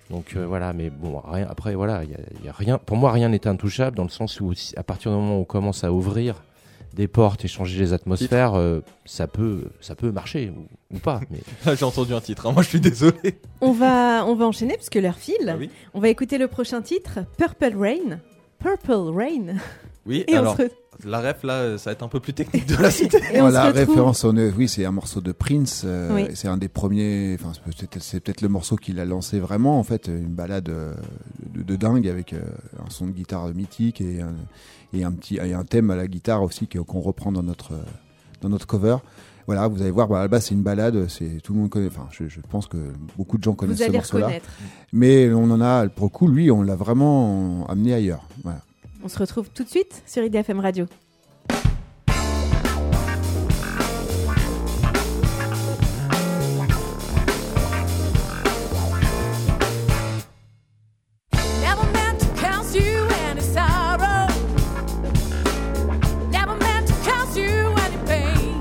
[SPEAKER 4] Donc euh, voilà, mais bon, rien, après voilà, il y a, y a rien. Pour moi, rien n'est intouchable dans le sens où si- à partir du moment où on commence à ouvrir des portes et changer les atmosphères, euh, ça peut, ça peut marcher ou, ou pas. Mais
[SPEAKER 2] Ah, j'ai entendu un titre, hein. Moi je suis désolé.
[SPEAKER 1] On va, on va enchaîner puisque l'heure file.
[SPEAKER 2] Ah oui.
[SPEAKER 1] On va écouter le prochain titre, Purple Rain. Purple Rain.
[SPEAKER 2] Oui,
[SPEAKER 1] Et
[SPEAKER 2] alors
[SPEAKER 1] on se re-
[SPEAKER 2] la ref là, ça va être un peu plus technique de la citer.
[SPEAKER 1] et on se
[SPEAKER 3] Voilà,
[SPEAKER 1] retrouve-
[SPEAKER 3] référence, on est- oui, c'est un morceau de Prince. euh,
[SPEAKER 1] Oui.
[SPEAKER 3] C'est un des premiers. Enfin, c'est peut-être, c'est peut-être le morceau qu'il a lancé vraiment. En fait, une balade euh, de, de dingue avec euh, un son de guitare mythique et un, et un petit et un thème à la guitare aussi que- qu'on reprend dans notre euh, dans notre cover. Voilà, vous allez voir. Bah, à la base, c'est une balade. C'est tout le monde connaît. Enfin, je, je pense que beaucoup de gens connaissent
[SPEAKER 1] Vous
[SPEAKER 3] ce
[SPEAKER 1] allez
[SPEAKER 3] morceau-là.
[SPEAKER 1] reconnaître.
[SPEAKER 3] Mais on en a, pour le coup, lui, on l'a vraiment amené ailleurs. Voilà.
[SPEAKER 1] On se retrouve tout de suite sur I D F M Radio.
[SPEAKER 7] Never meant to cause you any sorrow. Never meant to cause you any pain.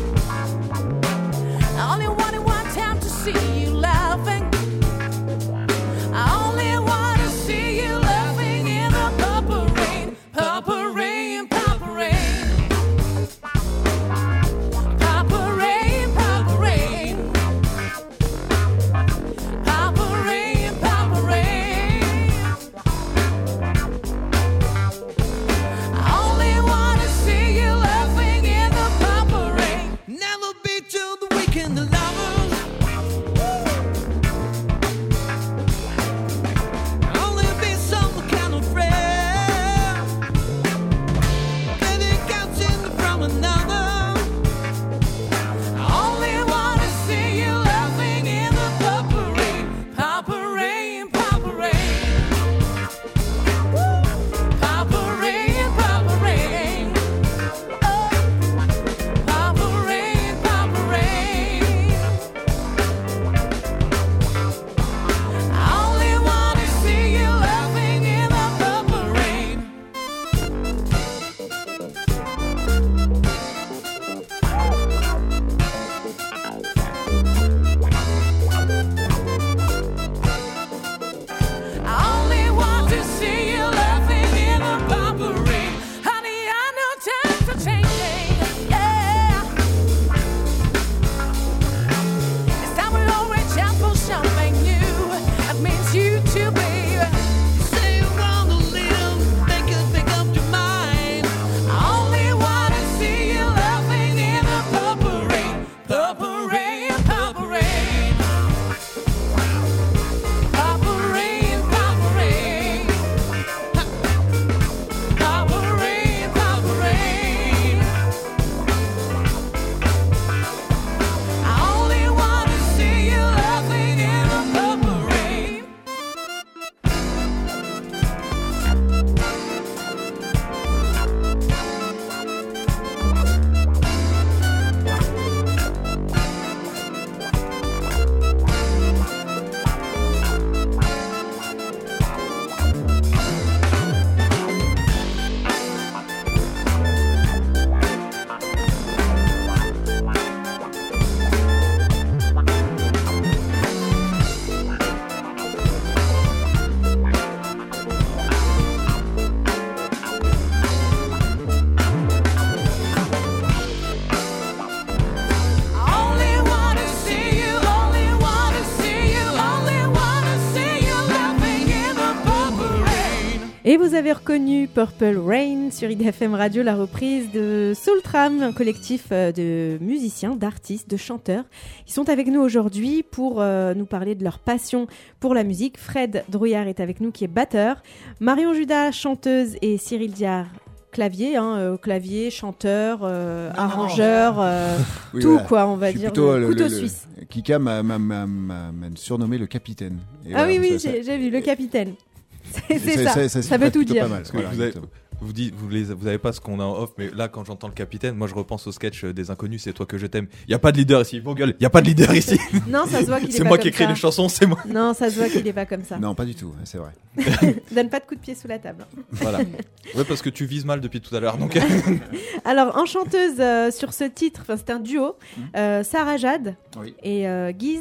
[SPEAKER 7] I only wanted one time to see you laughing. I only want to see you laughing in the purple rain. Purple rain, purple rain. Purple rain, purple rain. Purple rain, purple rain. I only want to see you laughing in the purple rain. Never be too the weekend lovers. Only be some kind of friend. Baby counting from another. I only want to see you laughing in the purple rain. Purple rain, purple rain. Purple rain, purple rain. Oh, purple rain, purple rain. I only want to see you laughing in the purple rain. I only want to see you laughing in the purple rain. Honey, I know times are changing. Yeah. It's time we all reach out for something new. That means you too, baby. Say you want to live, make it pick up your mind. I only want to see you laughing in the purple rain. Purple rain, purple rain. Purple rain, purple rain. Purple rain, purple rain. I only want to see you laughing in the purple rain. Only want to see you, only want to see you, only want to see you laughing in the purple rain.
[SPEAKER 1] Et vous avez reconnu Purple Rain sur I D F M Radio, la reprise de Soul Tram, un collectif euh, de musiciens, d'artistes, de chanteurs. Ils sont avec nous aujourd'hui pour euh, nous parler de leur passion pour la musique. Fred Drouillard est avec nous, qui est batteur. Marion Judas, chanteuse, et Cyril Diard, clavier, hein, euh, clavier, chanteur, euh,
[SPEAKER 3] Non, non,
[SPEAKER 1] arrangeur, euh,
[SPEAKER 3] Oui,
[SPEAKER 1] tout
[SPEAKER 3] voilà.
[SPEAKER 1] quoi, on va
[SPEAKER 3] Je suis
[SPEAKER 1] dire,
[SPEAKER 3] plutôt,
[SPEAKER 1] le
[SPEAKER 3] le-
[SPEAKER 1] couteau
[SPEAKER 3] le- le-
[SPEAKER 1] suisse.
[SPEAKER 3] Kika m'a, m'a, m'a, m'a- m'a surnommé le capitaine. Et
[SPEAKER 1] Ah
[SPEAKER 3] voilà,
[SPEAKER 1] oui, oui,
[SPEAKER 3] ça- ça-
[SPEAKER 1] j'ai, j'ai vu, le capitaine. C'est, c'est
[SPEAKER 3] ça-
[SPEAKER 1] ça,
[SPEAKER 3] ça-
[SPEAKER 1] ça,
[SPEAKER 3] ça se
[SPEAKER 1] veut
[SPEAKER 3] prête
[SPEAKER 1] tout
[SPEAKER 3] plutôt
[SPEAKER 1] dire.
[SPEAKER 3] pas mal.
[SPEAKER 2] Parce que
[SPEAKER 3] Voilà,
[SPEAKER 2] vous, avez,
[SPEAKER 3] exactement.
[SPEAKER 2] vous, dites, vous, les, vous avez pas ce qu'on a en off, mais là, quand j'entends le capitaine, moi je repense au sketch euh, des Inconnus, c'est toi que je t'aime. Il y a pas de leader ici, vos gueules, il y a pas de leader ici.
[SPEAKER 1] Non, ça se voit qu'il est
[SPEAKER 2] C'est
[SPEAKER 1] pas
[SPEAKER 2] moi
[SPEAKER 1] comme
[SPEAKER 2] qui écris
[SPEAKER 1] ça.
[SPEAKER 2] les chansons, c'est moi.
[SPEAKER 1] Non, ça se voit qu'il est pas comme ça.
[SPEAKER 3] Non, pas du tout, c'est vrai.
[SPEAKER 1] Donne pas de coup de pied sous la table.
[SPEAKER 2] Voilà. Ouais, parce que tu vises mal depuis tout à l'heure, donc.
[SPEAKER 1] Alors, en chanteuse euh, sur ce titre, enfin, c'est un duo, euh, Sarah Jade
[SPEAKER 3] Oui.
[SPEAKER 1] et euh, Guise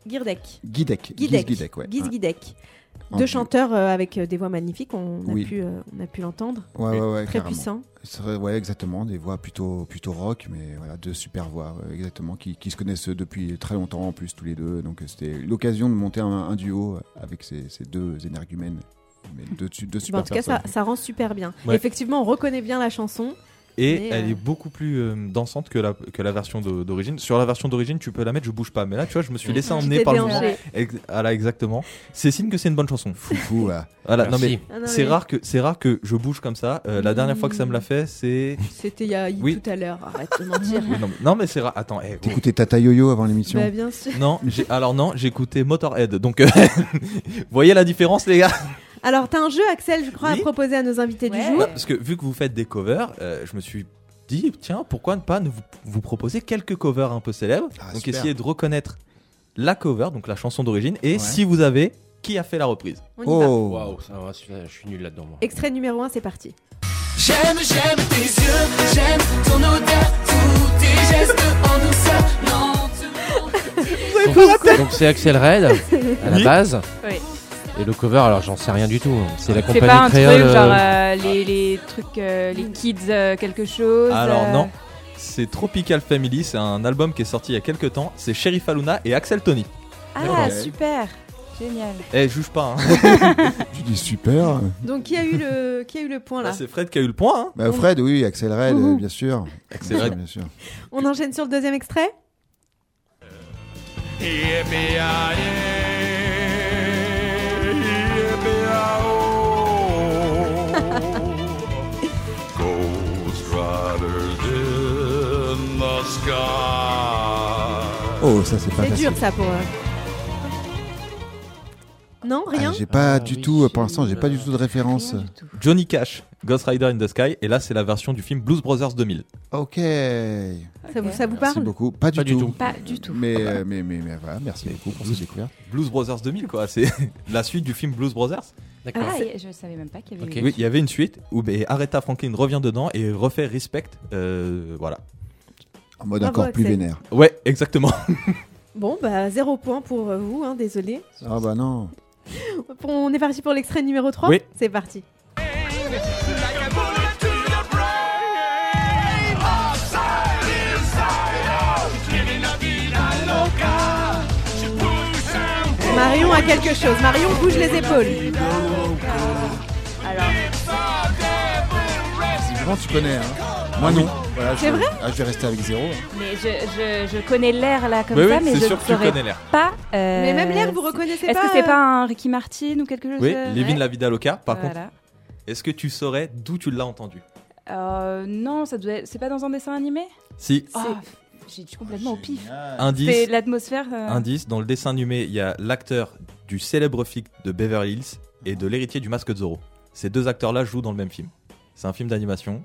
[SPEAKER 1] Girdek.
[SPEAKER 3] Guidec.
[SPEAKER 1] Guidec.
[SPEAKER 3] Guise Guidec, ouais.
[SPEAKER 1] Guise
[SPEAKER 3] Ouais.
[SPEAKER 1] Guidec.
[SPEAKER 3] En
[SPEAKER 1] Deux
[SPEAKER 3] duo.
[SPEAKER 1] chanteurs euh, avec euh, des voix magnifiques, on a
[SPEAKER 3] Oui.
[SPEAKER 1] pu, euh, on a pu l'entendre.
[SPEAKER 3] Ouais, ouais, ouais,
[SPEAKER 1] Très
[SPEAKER 3] carrément.
[SPEAKER 1] puissant.
[SPEAKER 3] C'est vrai, ouais, exactement, des voix plutôt, plutôt rock, mais voilà, deux super voix, ouais, exactement, qui, qui se connaissent depuis très longtemps en plus tous les deux. Donc euh, c'était l'occasion de monter un, un duo avec ces, ces deux énergumènes, mais deux, deux super
[SPEAKER 1] Bah, en tout cas, ça,
[SPEAKER 3] personnes.
[SPEAKER 1] ça rend super bien.
[SPEAKER 2] Ouais.
[SPEAKER 1] Effectivement, on reconnaît bien la chanson.
[SPEAKER 2] Et
[SPEAKER 1] Mais,
[SPEAKER 2] elle
[SPEAKER 1] euh,
[SPEAKER 2] est beaucoup plus euh, dansante que la, que la version de- d'origine. Sur la version d'origine, tu peux la mettre, je bouge pas. Mais là, tu vois, je me suis laissé
[SPEAKER 1] Tu
[SPEAKER 2] emmener
[SPEAKER 1] t'es
[SPEAKER 2] par le
[SPEAKER 1] déhanché.
[SPEAKER 2] moment. Ex- Voilà, exactement. C'est signe que c'est une bonne chanson.
[SPEAKER 3] Foufou, voilà.
[SPEAKER 2] Voilà, non, mais
[SPEAKER 4] Merci.
[SPEAKER 1] Ah non,
[SPEAKER 2] c'est
[SPEAKER 1] mais
[SPEAKER 2] rare, que, c'est rare que je bouge comme ça. Euh, la dernière fois que ça me l'a fait, c'est.
[SPEAKER 1] C'était il y a
[SPEAKER 2] Oui.
[SPEAKER 1] tout à l'heure. Arrête de mentir.
[SPEAKER 2] Oui, non, mais, non, mais c'est rare. Attends, eh, oh.
[SPEAKER 3] T'écoutais Tata Yo-Yo avant l'émission?
[SPEAKER 1] Bah, bien sûr.
[SPEAKER 2] Non, j'ai, alors non, j'ai écouté Motorhead. Donc, euh, vous voyez la différence, les gars?
[SPEAKER 1] Alors, t'as un jeu, Axel, je crois,
[SPEAKER 2] Oui.
[SPEAKER 1] à proposer à nos invités
[SPEAKER 5] Ouais.
[SPEAKER 1] du jour.
[SPEAKER 2] Non, parce que vu que vous faites des covers, euh, je me suis dit, tiens, pourquoi ne pas ne vous, vous proposer quelques covers un peu célèbres.
[SPEAKER 3] Ah,
[SPEAKER 2] Donc,
[SPEAKER 3] super.
[SPEAKER 2] essayez de reconnaître la cover, donc la chanson d'origine, et
[SPEAKER 3] Ouais.
[SPEAKER 2] si vous avez, qui a fait la reprise.
[SPEAKER 1] On y va.
[SPEAKER 3] Oh,
[SPEAKER 4] Waouh, ça va, celui-là, je suis nul là-dedans. Moi.
[SPEAKER 1] Extrait numéro un, c'est parti.
[SPEAKER 7] J'aime, j'aime tes yeux, j'aime ton odeur, tous tes gestes en douceur, lentement.
[SPEAKER 4] Donc, donc c'est Axel Red à la
[SPEAKER 2] Oui.
[SPEAKER 4] base.
[SPEAKER 5] Oui.
[SPEAKER 4] Et le cover, alors j'en sais rien du tout. C'est la
[SPEAKER 5] C'est
[SPEAKER 4] compagnie
[SPEAKER 5] pas un
[SPEAKER 4] créole.
[SPEAKER 5] truc genre
[SPEAKER 4] euh,
[SPEAKER 5] euh, les, les trucs, euh, les kids euh, quelque chose.
[SPEAKER 2] Alors
[SPEAKER 5] euh,
[SPEAKER 2] non, c'est Tropical Family, c'est un album qui est sorti il y a quelques temps, c'est Sheriff Aluna et Axel Tony.
[SPEAKER 5] Ah,
[SPEAKER 3] D'accord.
[SPEAKER 5] super. Génial.
[SPEAKER 2] Eh, juge pas, hein.
[SPEAKER 3] tu dis super.
[SPEAKER 1] Donc, qui a eu le, qui a eu le point là
[SPEAKER 2] Là, c'est Fred qui a eu le point, hein.
[SPEAKER 3] Bah, Fred, oui, Axel Red,
[SPEAKER 1] Ouhou.
[SPEAKER 3] euh, bien sûr.
[SPEAKER 2] Axel Red.
[SPEAKER 3] Bien sûr.
[SPEAKER 1] On enchaîne sur le deuxième extrait.
[SPEAKER 3] Oh, ça c'est pas
[SPEAKER 1] C'est
[SPEAKER 3] facile.
[SPEAKER 1] dur ça pour. euh, Non, rien.
[SPEAKER 3] Ah, j'ai pas
[SPEAKER 4] Ah,
[SPEAKER 3] du
[SPEAKER 4] oui,
[SPEAKER 3] tout,
[SPEAKER 4] j'ai-
[SPEAKER 3] pour l'instant, j'ai pas du tout de référence.
[SPEAKER 5] Rien du tout.
[SPEAKER 2] Johnny Cash, Ghost Rider in the Sky, et là c'est la version du film Blues Brothers deux mille.
[SPEAKER 3] Ok.
[SPEAKER 1] Ça vous, ça vous
[SPEAKER 3] Merci
[SPEAKER 1] parle
[SPEAKER 3] beaucoup. Pas du
[SPEAKER 4] Pas du
[SPEAKER 3] tout.
[SPEAKER 4] tout.
[SPEAKER 5] Pas du tout.
[SPEAKER 3] Mais, euh, mais, mais, mais voilà, merci beaucoup pour cette découverte.
[SPEAKER 2] Blues Brothers deux mille, quoi, c'est la suite du film Blues Brothers.
[SPEAKER 4] D'accord.
[SPEAKER 5] Ah, et je savais même pas qu'il y avait
[SPEAKER 4] Ok.
[SPEAKER 5] eu.
[SPEAKER 2] Oui, il y avait une suite où ben, Aretha Franklin revient dedans et refait Respect. Euh, voilà.
[SPEAKER 3] En mode
[SPEAKER 1] Bravo,
[SPEAKER 3] encore plus
[SPEAKER 1] Axel.
[SPEAKER 3] vénère.
[SPEAKER 2] Ouais, exactement.
[SPEAKER 1] Bon, bah, zéro point pour euh, vous, hein, désolé.
[SPEAKER 3] Ah bah non.
[SPEAKER 1] On est parti pour l'extrait numéro trois.
[SPEAKER 2] Oui.
[SPEAKER 1] C'est parti. Marion a quelque chose. Marion bouge les épaules.
[SPEAKER 5] Alors,
[SPEAKER 3] Vraiment, tu connais, hein. Moi non. Voilà, je
[SPEAKER 1] C'est
[SPEAKER 3] vais-
[SPEAKER 1] vrai
[SPEAKER 3] ah, je vais rester avec zéro.
[SPEAKER 5] mais je, je, je connais l'air là comme
[SPEAKER 2] Oui,
[SPEAKER 5] ça,
[SPEAKER 2] oui,
[SPEAKER 5] mais
[SPEAKER 2] c'est
[SPEAKER 5] je
[SPEAKER 2] sûr
[SPEAKER 5] ne
[SPEAKER 2] que tu
[SPEAKER 5] saurais
[SPEAKER 2] connais l'air.
[SPEAKER 5] pas. euh,
[SPEAKER 1] Mais même l'air, vous reconnaissez
[SPEAKER 5] Est-ce
[SPEAKER 1] pas
[SPEAKER 5] que c'est
[SPEAKER 1] euh,
[SPEAKER 5] pas un Ricky Martin ou quelque chose
[SPEAKER 2] Oui,
[SPEAKER 5] euh,
[SPEAKER 2] Living
[SPEAKER 5] ouais.
[SPEAKER 2] la Vida Loca. Par contre,
[SPEAKER 5] Voilà.
[SPEAKER 2] est-ce que tu saurais d'où tu l'as entendu?
[SPEAKER 5] Euh, non, ça doit être- c'est pas dans un dessin animé.
[SPEAKER 2] Si.
[SPEAKER 5] Oh, j'ai dit complètement au pif. C'est
[SPEAKER 2] Indice,
[SPEAKER 5] l'atmosphère. euh,
[SPEAKER 2] indice, dans le dessin animé, il y a l'acteur du célèbre flic de Beverly Hills et de l'héritier du masque de Zorro. Ces deux acteurs-là jouent dans le même film. C'est un film d'animation.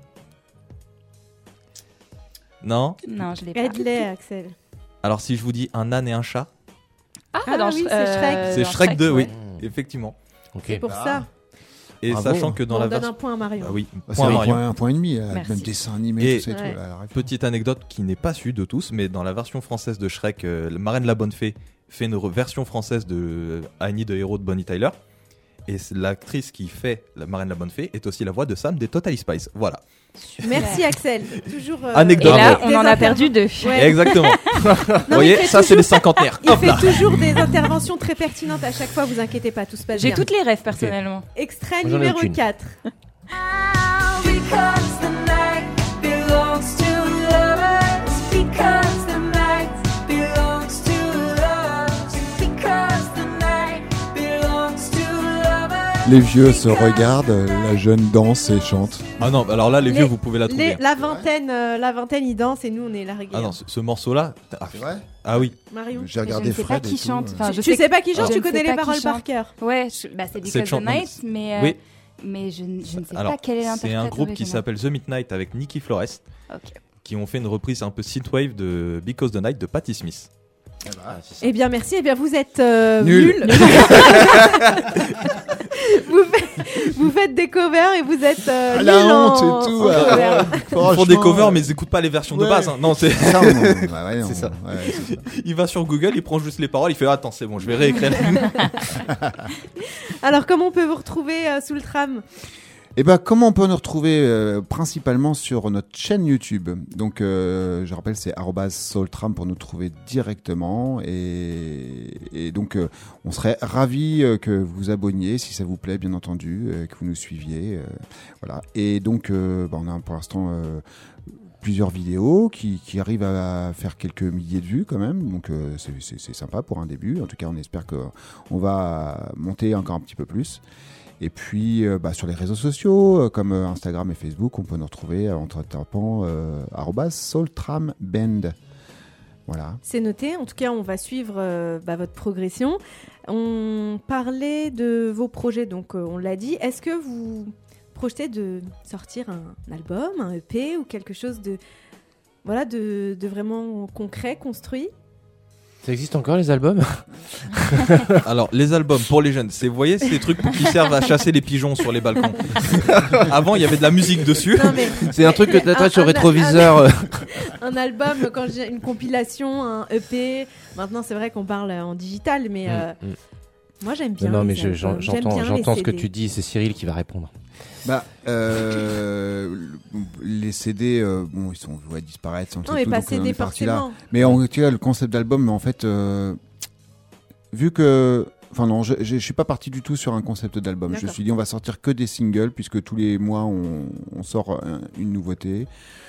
[SPEAKER 2] Non?
[SPEAKER 5] Non, je l'ai pas.
[SPEAKER 1] Aide-les, Axel.
[SPEAKER 2] Alors si je vous dis un âne et un chat,
[SPEAKER 5] Ah,
[SPEAKER 1] Ah
[SPEAKER 5] dans
[SPEAKER 1] oui,
[SPEAKER 5] Sh-
[SPEAKER 1] c'est Shrek.
[SPEAKER 5] euh,
[SPEAKER 2] c'est
[SPEAKER 5] dans
[SPEAKER 2] Shrek deux, oui,
[SPEAKER 4] Mmh.
[SPEAKER 2] effectivement.
[SPEAKER 4] Ok.
[SPEAKER 1] C'est pour ça.
[SPEAKER 2] Et
[SPEAKER 3] Bravo.
[SPEAKER 2] sachant que dans
[SPEAKER 1] on
[SPEAKER 2] la
[SPEAKER 1] donne
[SPEAKER 2] version...
[SPEAKER 1] un point à Marion.
[SPEAKER 2] Ah oui,
[SPEAKER 3] Bah, c'est
[SPEAKER 2] point
[SPEAKER 3] un
[SPEAKER 2] Marion.
[SPEAKER 3] point, un point et demi, là,
[SPEAKER 5] Merci.
[SPEAKER 3] même dessin animé,
[SPEAKER 2] Et-
[SPEAKER 3] tout ça et tout.
[SPEAKER 1] Ouais.
[SPEAKER 3] là, la référence.
[SPEAKER 2] Petite anecdote qui n'est pas su de tous, mais dans la version française de Shrek, euh, le Marraine la Bonne Fée fait une re- version française de euh, Annie de Héros de Bonnie Tyler. Et c'est l'actrice qui fait la Marraine la Bonne Fée est aussi la voix de Sam des Totally Spice. Voilà.
[SPEAKER 1] Merci, Axel. Toujours. euh,
[SPEAKER 5] Et
[SPEAKER 2] Anecdote.
[SPEAKER 5] là,
[SPEAKER 2] Bravo.
[SPEAKER 5] on
[SPEAKER 1] des
[SPEAKER 5] en a
[SPEAKER 1] interventions.
[SPEAKER 5] perdu deux.
[SPEAKER 1] Ouais.
[SPEAKER 2] Exactement.
[SPEAKER 1] Non,
[SPEAKER 2] Vous
[SPEAKER 1] mais
[SPEAKER 2] voyez,
[SPEAKER 1] il fait
[SPEAKER 2] ça c'est
[SPEAKER 1] toujours-
[SPEAKER 2] les cinquantenaires.
[SPEAKER 1] Il
[SPEAKER 2] Hop
[SPEAKER 1] fait
[SPEAKER 2] là.
[SPEAKER 1] toujours des interventions très pertinentes à chaque fois, vous inquiétez pas, tout se passe
[SPEAKER 5] J'ai
[SPEAKER 1] bien.
[SPEAKER 5] toutes les rêves personnellement.
[SPEAKER 1] Extrait
[SPEAKER 4] Moi, j'en ai
[SPEAKER 1] numéro
[SPEAKER 4] aucune.
[SPEAKER 1] quatre.
[SPEAKER 7] Because the night belongs to lovers. Because the night belongs to lovers. Because the night belongs to lovers.
[SPEAKER 3] Les vieux se regardent, la jeune danse et chante.
[SPEAKER 2] Ah non, alors là les,
[SPEAKER 1] Les-
[SPEAKER 2] vieux vous pouvez la
[SPEAKER 1] Les-
[SPEAKER 2] trouver.
[SPEAKER 1] la vingtaine, euh, la vingtaine, ils dansent et nous, on est largués.
[SPEAKER 2] Ah non, ce, ce morceau-là. Ah,
[SPEAKER 3] C'est vrai
[SPEAKER 2] ah oui,
[SPEAKER 1] Marion.
[SPEAKER 3] J'ai
[SPEAKER 5] Mais
[SPEAKER 3] regardé
[SPEAKER 5] je ne sais
[SPEAKER 3] Fred
[SPEAKER 5] pas
[SPEAKER 3] et
[SPEAKER 5] qui
[SPEAKER 3] tout,
[SPEAKER 5] chante.
[SPEAKER 3] euh.
[SPEAKER 5] Enfin, je
[SPEAKER 1] Tu sais pas qui
[SPEAKER 5] je
[SPEAKER 1] chante,
[SPEAKER 5] ne
[SPEAKER 1] tu
[SPEAKER 5] sais
[SPEAKER 1] connais
[SPEAKER 5] pas
[SPEAKER 1] les
[SPEAKER 5] qui
[SPEAKER 1] paroles par
[SPEAKER 5] chante.
[SPEAKER 1] cœur.
[SPEAKER 5] Ouais, je- bah, c'est
[SPEAKER 2] Cette
[SPEAKER 5] Because the
[SPEAKER 2] chan-
[SPEAKER 5] Night, mais, euh,
[SPEAKER 2] oui.
[SPEAKER 5] mais je, ne- je ne sais
[SPEAKER 2] Alors
[SPEAKER 5] pas quel est l'interprète.
[SPEAKER 2] c'est un groupe qui
[SPEAKER 5] original.
[SPEAKER 2] s'appelle The Midnight avec Nicky Flores
[SPEAKER 5] Ok.
[SPEAKER 2] qui ont fait une reprise un peu synthwave de Because the Night de Patti Smith.
[SPEAKER 4] Ah, c'est ça.
[SPEAKER 1] Eh bien, merci. Eh bien, vous êtes euh,
[SPEAKER 3] Nul.
[SPEAKER 1] nuls. vous, faites, vous faites des covers et vous êtes euh,
[SPEAKER 3] Ah, la
[SPEAKER 1] nuls en-
[SPEAKER 3] honte et tout,
[SPEAKER 1] en
[SPEAKER 3] ouais.
[SPEAKER 1] covers.
[SPEAKER 2] Ils font des covers, mais ils écoutent pas les versions de
[SPEAKER 3] Ouais.
[SPEAKER 2] base. hein. Non, c'est.
[SPEAKER 3] C'est ça, on- bah ouais, on-
[SPEAKER 2] C'est ça.
[SPEAKER 3] ouais, c'est ça.
[SPEAKER 2] Il va sur Google, il prend juste les paroles, il fait attends, c'est bon, je vais réécrire.
[SPEAKER 1] Alors, comment on peut vous retrouver euh, sous le tram?
[SPEAKER 3] Et ben, comment on peut nous retrouver euh, principalement sur notre chaîne YouTube. Donc, euh, je rappelle, c'est arobase soultram pour nous trouver directement. Et, et donc, euh, on serait ravis euh, que vous vous abonniez, si ça vous plaît, bien entendu, euh, que vous nous suiviez. euh, voilà. Et donc, euh, bah, on a pour l'instant euh, plusieurs vidéos qui, qui arrivent à faire quelques milliers de vues quand même. Donc, euh, c'est, c'est, c'est sympa pour un début. En tout cas, on espère qu'on va monter encore un petit peu plus. Et puis euh, bah, sur les réseaux sociaux, euh, comme euh, Instagram et Facebook, on peut nous retrouver euh, en tapant euh, arobase soultramband. Voilà.
[SPEAKER 1] C'est noté. En tout cas, on va suivre euh, bah, votre progression. On parlait de vos projets, donc euh, on l'a dit. Est-ce que vous projetez de sortir un album, un E P ou quelque chose de, voilà, de, de vraiment concret, construit?
[SPEAKER 4] Ça existe encore les albums?
[SPEAKER 2] Alors, les albums pour les jeunes, c'est, vous voyez, c'est des trucs qui servent à chasser les pigeons sur les balcons. Avant, il y avait de la musique dessus.
[SPEAKER 1] Non, mais
[SPEAKER 4] C'est un truc que tu
[SPEAKER 1] Un-
[SPEAKER 4] attaches au
[SPEAKER 1] un-
[SPEAKER 4] rétroviseur. euh.
[SPEAKER 1] un album, quand j'ai une compilation, un E P. Maintenant, c'est vrai qu'on parle en digital, mais euh,
[SPEAKER 4] Mm, mm.
[SPEAKER 1] moi j'aime bien.
[SPEAKER 4] Non, mais
[SPEAKER 1] les
[SPEAKER 4] je- j'en-
[SPEAKER 1] albums. J'aime
[SPEAKER 4] j'entends,
[SPEAKER 1] bien
[SPEAKER 4] j'entends
[SPEAKER 1] les
[SPEAKER 4] ce que
[SPEAKER 1] C D.
[SPEAKER 4] tu dis. C'est Cyril qui va répondre.
[SPEAKER 3] Bah, euh, les C D, euh, bon, ils sont voués à disparaître. Sont
[SPEAKER 1] Non, mais
[SPEAKER 3] tout,
[SPEAKER 1] pas
[SPEAKER 3] donc on
[SPEAKER 1] C D
[SPEAKER 3] est parti là.
[SPEAKER 1] forcément.
[SPEAKER 3] Mais en tout cas, le concept d'album, en fait, euh, vu que. Enfin, non, je, je, je suis pas parti du tout sur un concept d'album. Je me
[SPEAKER 1] D'accord.
[SPEAKER 3] suis dit, on va sortir que des singles, puisque tous les mois, on, on sort un- une nouveauté.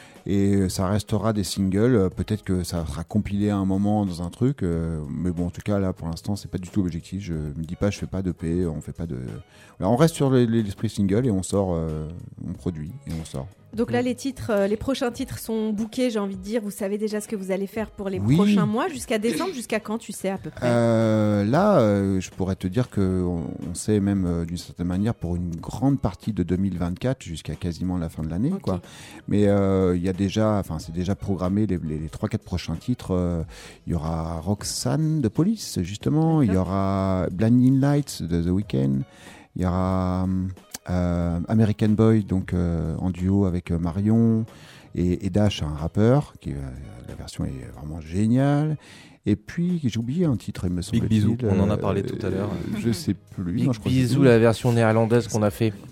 [SPEAKER 3] Et ça restera des singles. Euh, Peut-être que ça sera compilé à un moment dans un truc. euh, mais bon, en tout cas, là, pour l'instant, c'est pas du tout l'objectif. Je me dis pas, je fais pas d'E P, on fait pas de. Voilà, on reste sur le- l'esprit single et on sort, euh, on produit et on sort.
[SPEAKER 1] Donc là, les titres, euh, les prochains titres sont bookés, j'ai envie de dire. Vous savez déjà ce que vous allez faire pour les
[SPEAKER 3] Oui.
[SPEAKER 1] prochains mois, jusqu'à décembre, jusqu'à quand, tu sais à peu près?
[SPEAKER 3] Euh, là, euh, je pourrais te dire que on, on sait même euh, d'une certaine manière pour une grande partie de deux mille vingt-quatre jusqu'à quasiment la fin de l'année,
[SPEAKER 1] Ok.
[SPEAKER 3] quoi. Mais euh, il y a déjà, enfin, c'est déjà programmé les, les, les trois quatre prochains titres. euh, Il y aura Roxanne de Police, justement. Il y
[SPEAKER 1] D'accord.
[SPEAKER 3] aura Blinding Lights de The Weeknd. Il y aura euh, American Boy, donc euh, en duo avec euh, Marion et, et Dash, un rappeur. Qui, euh, la version est vraiment géniale. Et puis, j'ai oublié un titre, il me semble.
[SPEAKER 2] Bisou, on en a parlé tout à l'heure.
[SPEAKER 3] Je sais plus.
[SPEAKER 4] Big
[SPEAKER 3] Non, je crois que c'est
[SPEAKER 4] bisous,
[SPEAKER 3] tout.
[SPEAKER 4] la version néerlandaise qu'on a fait.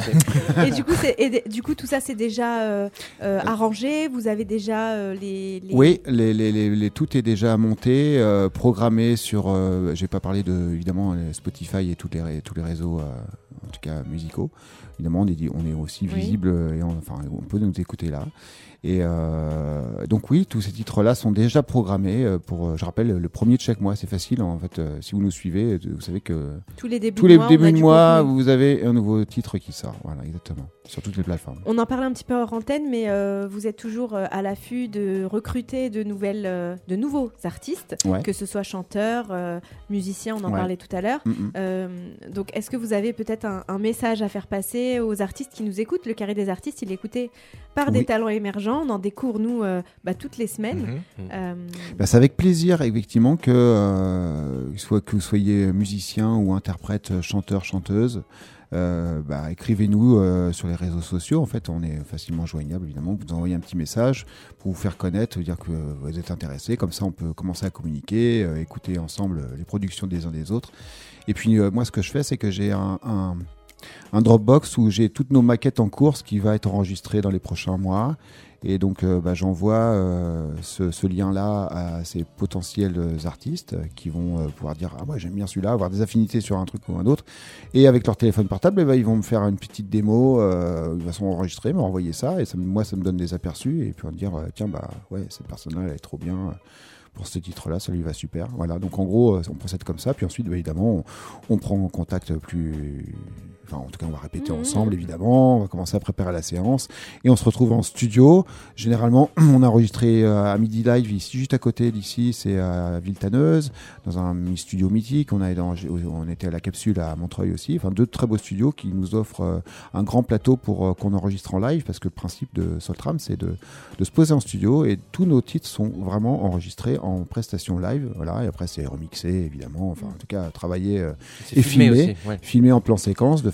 [SPEAKER 1] Et du coup, c'est- et d- du coup, tout ça, c'est déjà euh, euh, arrangé. Vous avez déjà euh, les, les-
[SPEAKER 3] Oui, les, les, les, les- tout est déjà monté, euh, programmé sur. Euh, J'ai pas parlé de évidemment les Spotify et toutes les, ré- tous les réseaux, euh, en tout cas musicaux. Évidemment, on est, dit- on est aussi
[SPEAKER 1] Oui.
[SPEAKER 3] visible et on, enfin, on peut nous écouter là. Et euh, donc oui, tous ces titres-là sont déjà programmés euh, pour. euh, Je rappelle, le premier de chaque mois, c'est facile. En fait, euh, si vous nous suivez, euh, vous savez que
[SPEAKER 1] tous les débuts
[SPEAKER 3] tous les
[SPEAKER 1] de mois, on
[SPEAKER 3] débuts
[SPEAKER 1] a
[SPEAKER 3] de
[SPEAKER 1] du
[SPEAKER 3] mois,
[SPEAKER 1] contenu.
[SPEAKER 3] vous avez un nouveau titre qui sort. Voilà, exactement, sur toutes les plateformes.
[SPEAKER 1] On en parlait un petit peu hors antenne, mais euh, vous êtes toujours euh, à l'affût de recruter de nouvelles, euh, de nouveaux artistes,
[SPEAKER 3] Ouais.
[SPEAKER 1] que ce soit chanteurs, euh, musiciens, on en
[SPEAKER 3] Ouais.
[SPEAKER 1] parlait tout à l'heure.
[SPEAKER 3] Mm, mm.
[SPEAKER 1] Euh, donc, est-ce que vous avez peut-être un, un message à faire passer aux artistes qui nous écoutent? Le Carré des artistes, il est écouté par des
[SPEAKER 3] Oui.
[SPEAKER 1] talents émergents. On en découvre, nous, euh, bah, toutes les semaines.
[SPEAKER 2] Mhm.
[SPEAKER 1] Euh,
[SPEAKER 3] Bah, c'est avec plaisir, effectivement, que, euh, soit que vous soyez musicien ou interprète, chanteur, chanteuse, euh, bah, écrivez-nous euh, sur les réseaux sociaux. En fait, on est facilement joignable, évidemment. Vous envoyez un petit message pour vous faire connaître, dire que vous êtes intéressé. Comme ça, on peut commencer à communiquer, euh, écouter ensemble les productions des uns des autres. Et puis, euh, moi, ce que je fais, c'est que j'ai un, un, un Dropbox où j'ai toutes nos maquettes en course qui va être enregistré dans les prochains mois. Et donc, euh, bah, j'envoie euh, ce, ce lien-là à ces potentiels artistes euh, qui vont euh, pouvoir dire « Ah, moi, j'aime bien celui-là », avoir des affinités sur un truc ou un autre. Et avec leur téléphone portable, eh ben, ils vont me faire une petite démo, euh, ils vont enregistrer, me renvoyer ça. Et ça, me- moi, ça me donne des aperçus. Et puis, on va dire euh, « Tiens, bah, ouais, cette personne-là, elle est trop bien. euh, Pour ce titre-là, ça lui va super. » Voilà, donc en gros, euh, on procède comme ça. Puis ensuite, bah, évidemment, on, on prend contact plus... Enfin, en tout cas, on va répéter
[SPEAKER 1] Mmh.
[SPEAKER 3] ensemble, évidemment. On va commencer à préparer la séance. Et on se retrouve en studio. Généralement, on a enregistré euh, à Midi Live, ici, juste à côté d'ici, c'est à Villetaneuse, dans un studio mythique. On, a, on était à la Capsule à Montreuil aussi. Enfin, deux très beaux studios qui nous offrent euh, un grand plateau pour euh, qu'on enregistre en live, parce que le principe de Soultram, c'est de, de se poser en studio. Et tous nos titres sont vraiment enregistrés en prestation live. Voilà. Et après, c'est remixé, évidemment. Enfin, en tout cas, travailler... euh,
[SPEAKER 4] C'est
[SPEAKER 3] Et
[SPEAKER 4] filmé,
[SPEAKER 3] filmé.
[SPEAKER 4] aussi. Ouais.
[SPEAKER 3] filmé en plan séquence de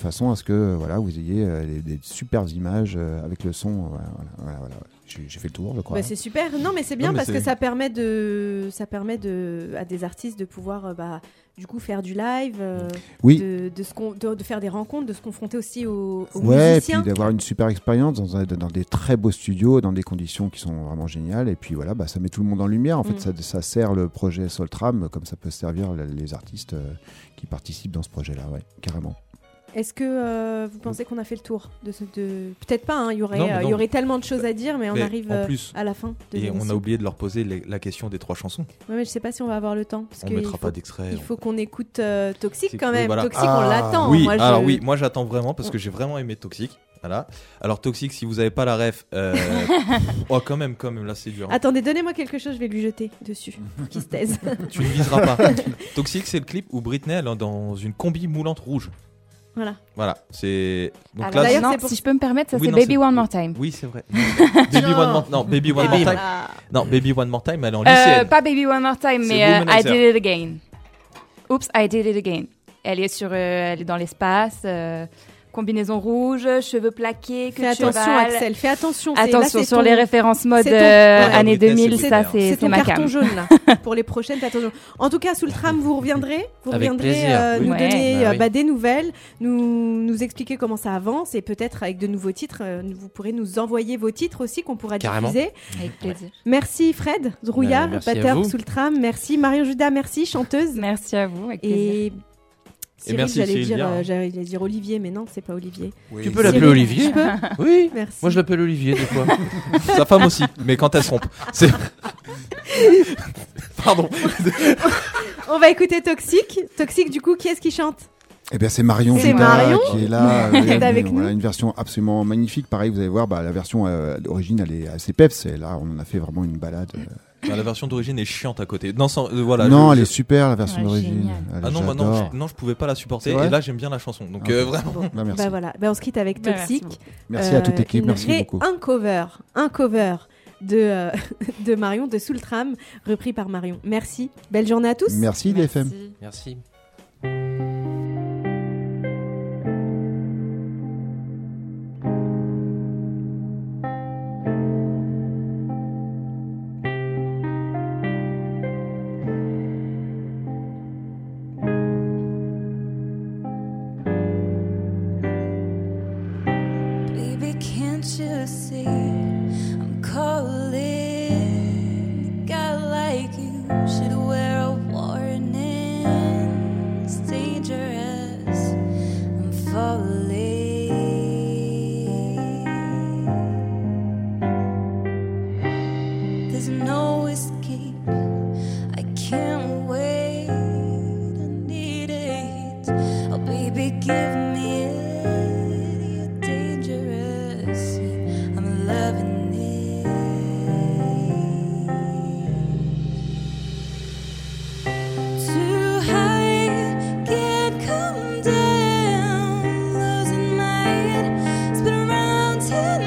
[SPEAKER 3] façon à ce que voilà, vous ayez euh, des, des superbes images euh, avec le son. Voilà, voilà, voilà, voilà. J'ai, j'ai fait le tour, je crois.
[SPEAKER 1] Bah, c'est super. Non, mais c'est bien
[SPEAKER 2] Non, mais
[SPEAKER 1] parce
[SPEAKER 2] c'est-
[SPEAKER 1] que ça permet de, ça permet de, à des artistes de pouvoir, euh, bah, du coup, faire du live, euh,
[SPEAKER 3] Oui.
[SPEAKER 1] de, de, se con- de, de faire des rencontres, de se confronter aussi aux, aux
[SPEAKER 3] Ouais, et
[SPEAKER 1] musiciens.
[SPEAKER 3] puis d'avoir une super expérience dans, un- dans des très beaux studios, dans des conditions qui sont vraiment géniales. Et puis voilà, bah, ça met tout le monde en lumière. En fait,
[SPEAKER 1] Mm.
[SPEAKER 3] ça, ça sert le projet Soltram comme ça peut servir la- les artistes euh, qui participent dans ce projet-là, ouais, carrément.
[SPEAKER 1] Est-ce que euh, vous pensez qu'on a fait le tour de ce, de... Peut-être pas. hein, Il y aurait,
[SPEAKER 2] Non, mais
[SPEAKER 1] euh, il
[SPEAKER 2] non.
[SPEAKER 1] y aurait tellement de choses à dire, mais on
[SPEAKER 2] Mais
[SPEAKER 1] arrive
[SPEAKER 2] en
[SPEAKER 1] euh,
[SPEAKER 2] plus-
[SPEAKER 1] à la fin de
[SPEAKER 2] Et on
[SPEAKER 1] l'émission.
[SPEAKER 2] a oublié de leur poser les- la question des trois chansons.
[SPEAKER 1] Ouais, mais je sais pas si on va avoir le temps parce
[SPEAKER 2] On
[SPEAKER 1] que
[SPEAKER 2] mettra
[SPEAKER 1] il faut,
[SPEAKER 2] pas d'extrait.
[SPEAKER 1] il
[SPEAKER 2] on-
[SPEAKER 1] faut qu'on écoute euh, Toxic
[SPEAKER 2] C'est-
[SPEAKER 1] quand
[SPEAKER 2] oui,
[SPEAKER 1] même.
[SPEAKER 2] voilà.
[SPEAKER 1] Toxic, on
[SPEAKER 3] Ah.
[SPEAKER 1] l'attend.
[SPEAKER 2] Oui,
[SPEAKER 1] Moi, je-
[SPEAKER 2] alors oui, moi j'attends vraiment parce que j'ai vraiment aimé Toxic. Voilà. Alors Toxic, si vous avez pas la ref, euh... oh quand même, quand même, là c'est dur. hein.
[SPEAKER 1] Attendez, donnez-moi quelque chose, je vais lui jeter dessus. Qui se taise.
[SPEAKER 2] Tu ne viseras pas. Toxic, c'est le clip où Britney elle est dans une combi moulante rouge.
[SPEAKER 1] Voilà.
[SPEAKER 2] Voilà, c'est. Donc
[SPEAKER 5] Alors,
[SPEAKER 2] là,
[SPEAKER 1] d'ailleurs,
[SPEAKER 5] non,
[SPEAKER 1] c'est pour-
[SPEAKER 5] si je peux me permettre, ça
[SPEAKER 2] Oui,
[SPEAKER 5] c'est
[SPEAKER 2] non,
[SPEAKER 5] Baby
[SPEAKER 2] c'est-
[SPEAKER 5] One More Time.
[SPEAKER 2] oui, c'est vrai. Baby One More, non, Baby One More
[SPEAKER 4] Baby.
[SPEAKER 2] Time.
[SPEAKER 1] Ah.
[SPEAKER 2] Non, Baby One More Time, elle est en
[SPEAKER 5] Euh,
[SPEAKER 2] lycéenne.
[SPEAKER 5] pas Baby One More Time,
[SPEAKER 2] C'est
[SPEAKER 5] mais euh, I
[SPEAKER 2] Womanizer.
[SPEAKER 5] Did It Again. Oops, I Did It Again. Elle est sur, euh, elle est dans l'espace, euh, combinaison rouge, cheveux plaqués, queue
[SPEAKER 1] Fais
[SPEAKER 5] de
[SPEAKER 1] attention,
[SPEAKER 5] cheval.
[SPEAKER 1] Axel. Fais attention. c'est- là,
[SPEAKER 5] Attention
[SPEAKER 1] c'est
[SPEAKER 5] sur
[SPEAKER 1] ton-
[SPEAKER 5] les références mode
[SPEAKER 1] c'est ton-
[SPEAKER 5] euh,
[SPEAKER 2] Ouais,
[SPEAKER 5] années
[SPEAKER 2] Britney,
[SPEAKER 5] deux mille,
[SPEAKER 2] c'est
[SPEAKER 5] ça
[SPEAKER 2] Britney,
[SPEAKER 5] c'est
[SPEAKER 1] C'est
[SPEAKER 5] c'est
[SPEAKER 1] ton
[SPEAKER 5] ma
[SPEAKER 1] carton
[SPEAKER 5] cam.
[SPEAKER 1] jaune là. Pour les prochaines, t'as ton jaune. En tout cas, sous le tram, vous reviendrez, vous
[SPEAKER 4] Avec
[SPEAKER 1] reviendrez
[SPEAKER 4] plaisir.
[SPEAKER 1] euh,
[SPEAKER 5] Oui.
[SPEAKER 1] nous
[SPEAKER 5] Ouais,
[SPEAKER 1] donner
[SPEAKER 4] bah
[SPEAKER 1] euh,
[SPEAKER 4] oui.
[SPEAKER 1] bah, des nouvelles, nous nous expliquer comment ça avance et peut-être avec de nouveaux titres, euh, vous pourrez nous envoyer vos titres aussi qu'on pourra
[SPEAKER 4] Carrément.
[SPEAKER 1] diffuser.
[SPEAKER 5] Avec plaisir.
[SPEAKER 1] Merci Fred Drouillard,
[SPEAKER 4] Euh, merci à
[SPEAKER 1] batteur
[SPEAKER 4] vous.
[SPEAKER 1] sous le tram. Merci Marion Judas, merci chanteuse.
[SPEAKER 5] Merci à vous, avec plaisir.
[SPEAKER 1] Et Cyril,
[SPEAKER 2] merci,
[SPEAKER 1] j'allais
[SPEAKER 2] Cyril
[SPEAKER 1] dire,
[SPEAKER 2] Diard.
[SPEAKER 1] euh, j'allais dire Olivier, mais non, c'est pas Olivier.
[SPEAKER 3] Oui.
[SPEAKER 4] Tu peux l'appeler
[SPEAKER 1] Cyril,
[SPEAKER 4] Olivier
[SPEAKER 1] je peux
[SPEAKER 4] Oui.
[SPEAKER 1] Merci.
[SPEAKER 4] Moi je l'appelle Olivier des fois.
[SPEAKER 2] Sa femme aussi, mais quand elle se trompe. C'est. Pardon.
[SPEAKER 1] On va écouter Toxic. Toxic, du coup, qui est-ce qui chante?
[SPEAKER 3] Eh bien, c'est Marion
[SPEAKER 1] C'est
[SPEAKER 3] Judas
[SPEAKER 1] Marion
[SPEAKER 3] qui est là.
[SPEAKER 1] Qui est
[SPEAKER 3] euh,
[SPEAKER 1] avec
[SPEAKER 3] voilà,
[SPEAKER 1] nous.
[SPEAKER 3] une version absolument magnifique. Pareil, vous allez voir, bah, la version euh, d'origine, elle est assez peps. Et là, on en a fait vraiment une balade. euh.
[SPEAKER 2] Bah, la version d'origine est chiante à côté. Non, sans, euh, voilà.
[SPEAKER 3] non,
[SPEAKER 2] je-
[SPEAKER 3] elle
[SPEAKER 2] je-
[SPEAKER 3] est super, la version
[SPEAKER 5] Ouais,
[SPEAKER 3] d'origine.
[SPEAKER 5] génial.
[SPEAKER 3] Elle-
[SPEAKER 2] Ah non, bah non,
[SPEAKER 3] j'adore.
[SPEAKER 2] je, non, je pouvais pas la supporter.
[SPEAKER 3] C'est vrai
[SPEAKER 2] Et là, j'aime bien la chanson. Donc
[SPEAKER 3] Ok.
[SPEAKER 2] euh, vraiment.
[SPEAKER 3] Bah, merci.
[SPEAKER 1] Bah voilà, bah, on se quitte avec
[SPEAKER 5] Bah, merci
[SPEAKER 1] Toxic.
[SPEAKER 5] beaucoup.
[SPEAKER 3] Merci à toute
[SPEAKER 1] Euh,
[SPEAKER 3] l'équipe,
[SPEAKER 1] une
[SPEAKER 3] merci
[SPEAKER 1] ré-
[SPEAKER 3] beaucoup.
[SPEAKER 1] Un cover, un cover de, euh, de Marion, de Sous le tram, repris par Marion. Merci. Belle journée à tous.
[SPEAKER 3] Merci, D F M.
[SPEAKER 5] Merci.
[SPEAKER 4] Merci.
[SPEAKER 8] Baby, can't you see I'm calling? A guy like you should wear a warning. It's dangerous. I'm falling. There's no escape. I can't wait. I need it. Oh, baby, give me it. You're dangerous. I'm loving it. Too high, can't come down. Losing my head, spin around and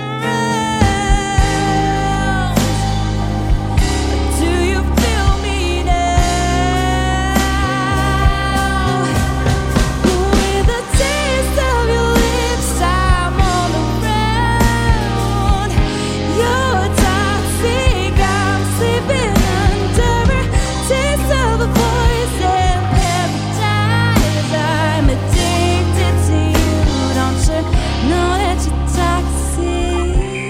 [SPEAKER 8] round. Do you feel me now? With the taste of your lips, I'm on the ground. You're toxic, I'm sleeping under. Taste of a poison paradise. I'm addicted to you. Don't you know that you're toxic?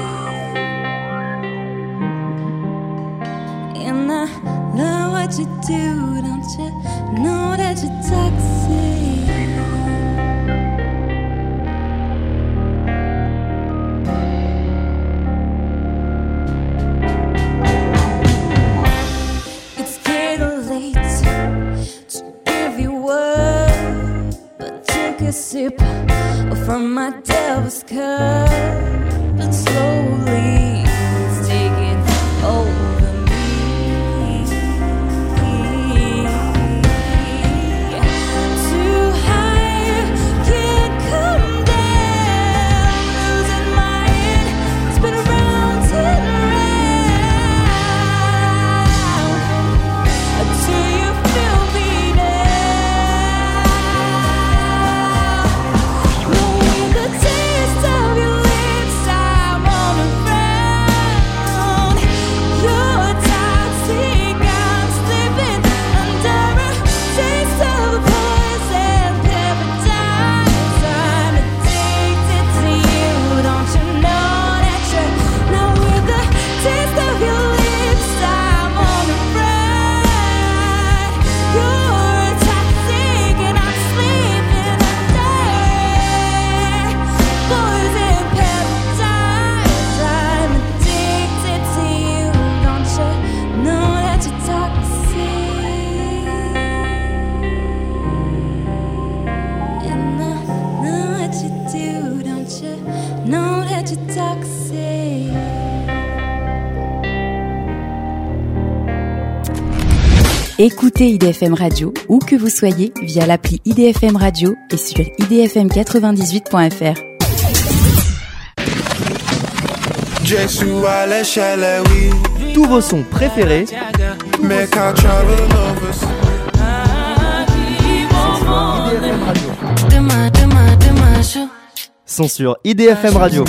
[SPEAKER 8] And I love what you do. Don't you know that you're toxic? It's getting late to give you up, but take a sip from my devil's cup, and slowly it's taking over me. Too high, can't come down, losing my head, spin around and round. Do you feel me now?
[SPEAKER 9] Écoutez I D F M Radio où que vous soyez via l'appli I D F M Radio et sur i d f m quatre-vingt-dix-huit point f r.
[SPEAKER 10] Tous vos sons préférés sont sur I D F M Radio.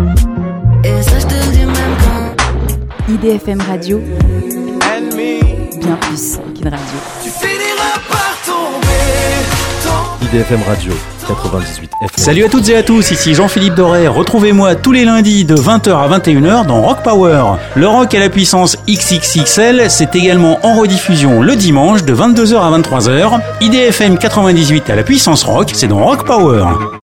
[SPEAKER 9] I D F M Radio, bien plus qu'une radio.
[SPEAKER 10] I D F M Radio quatre-vingt-dix-huit F M.
[SPEAKER 11] Salut à toutes et à tous, ici Jean-Philippe Doré. Retrouvez-moi tous les lundis de vingt heures à vingt et une heures dans Rock Power. Le rock à la puissance X X X L, c'est également en rediffusion le dimanche de vingt-deux heures à vingt-trois heures. I D F M quatre-vingt-dix-huit à la puissance rock, c'est dans Rock Power.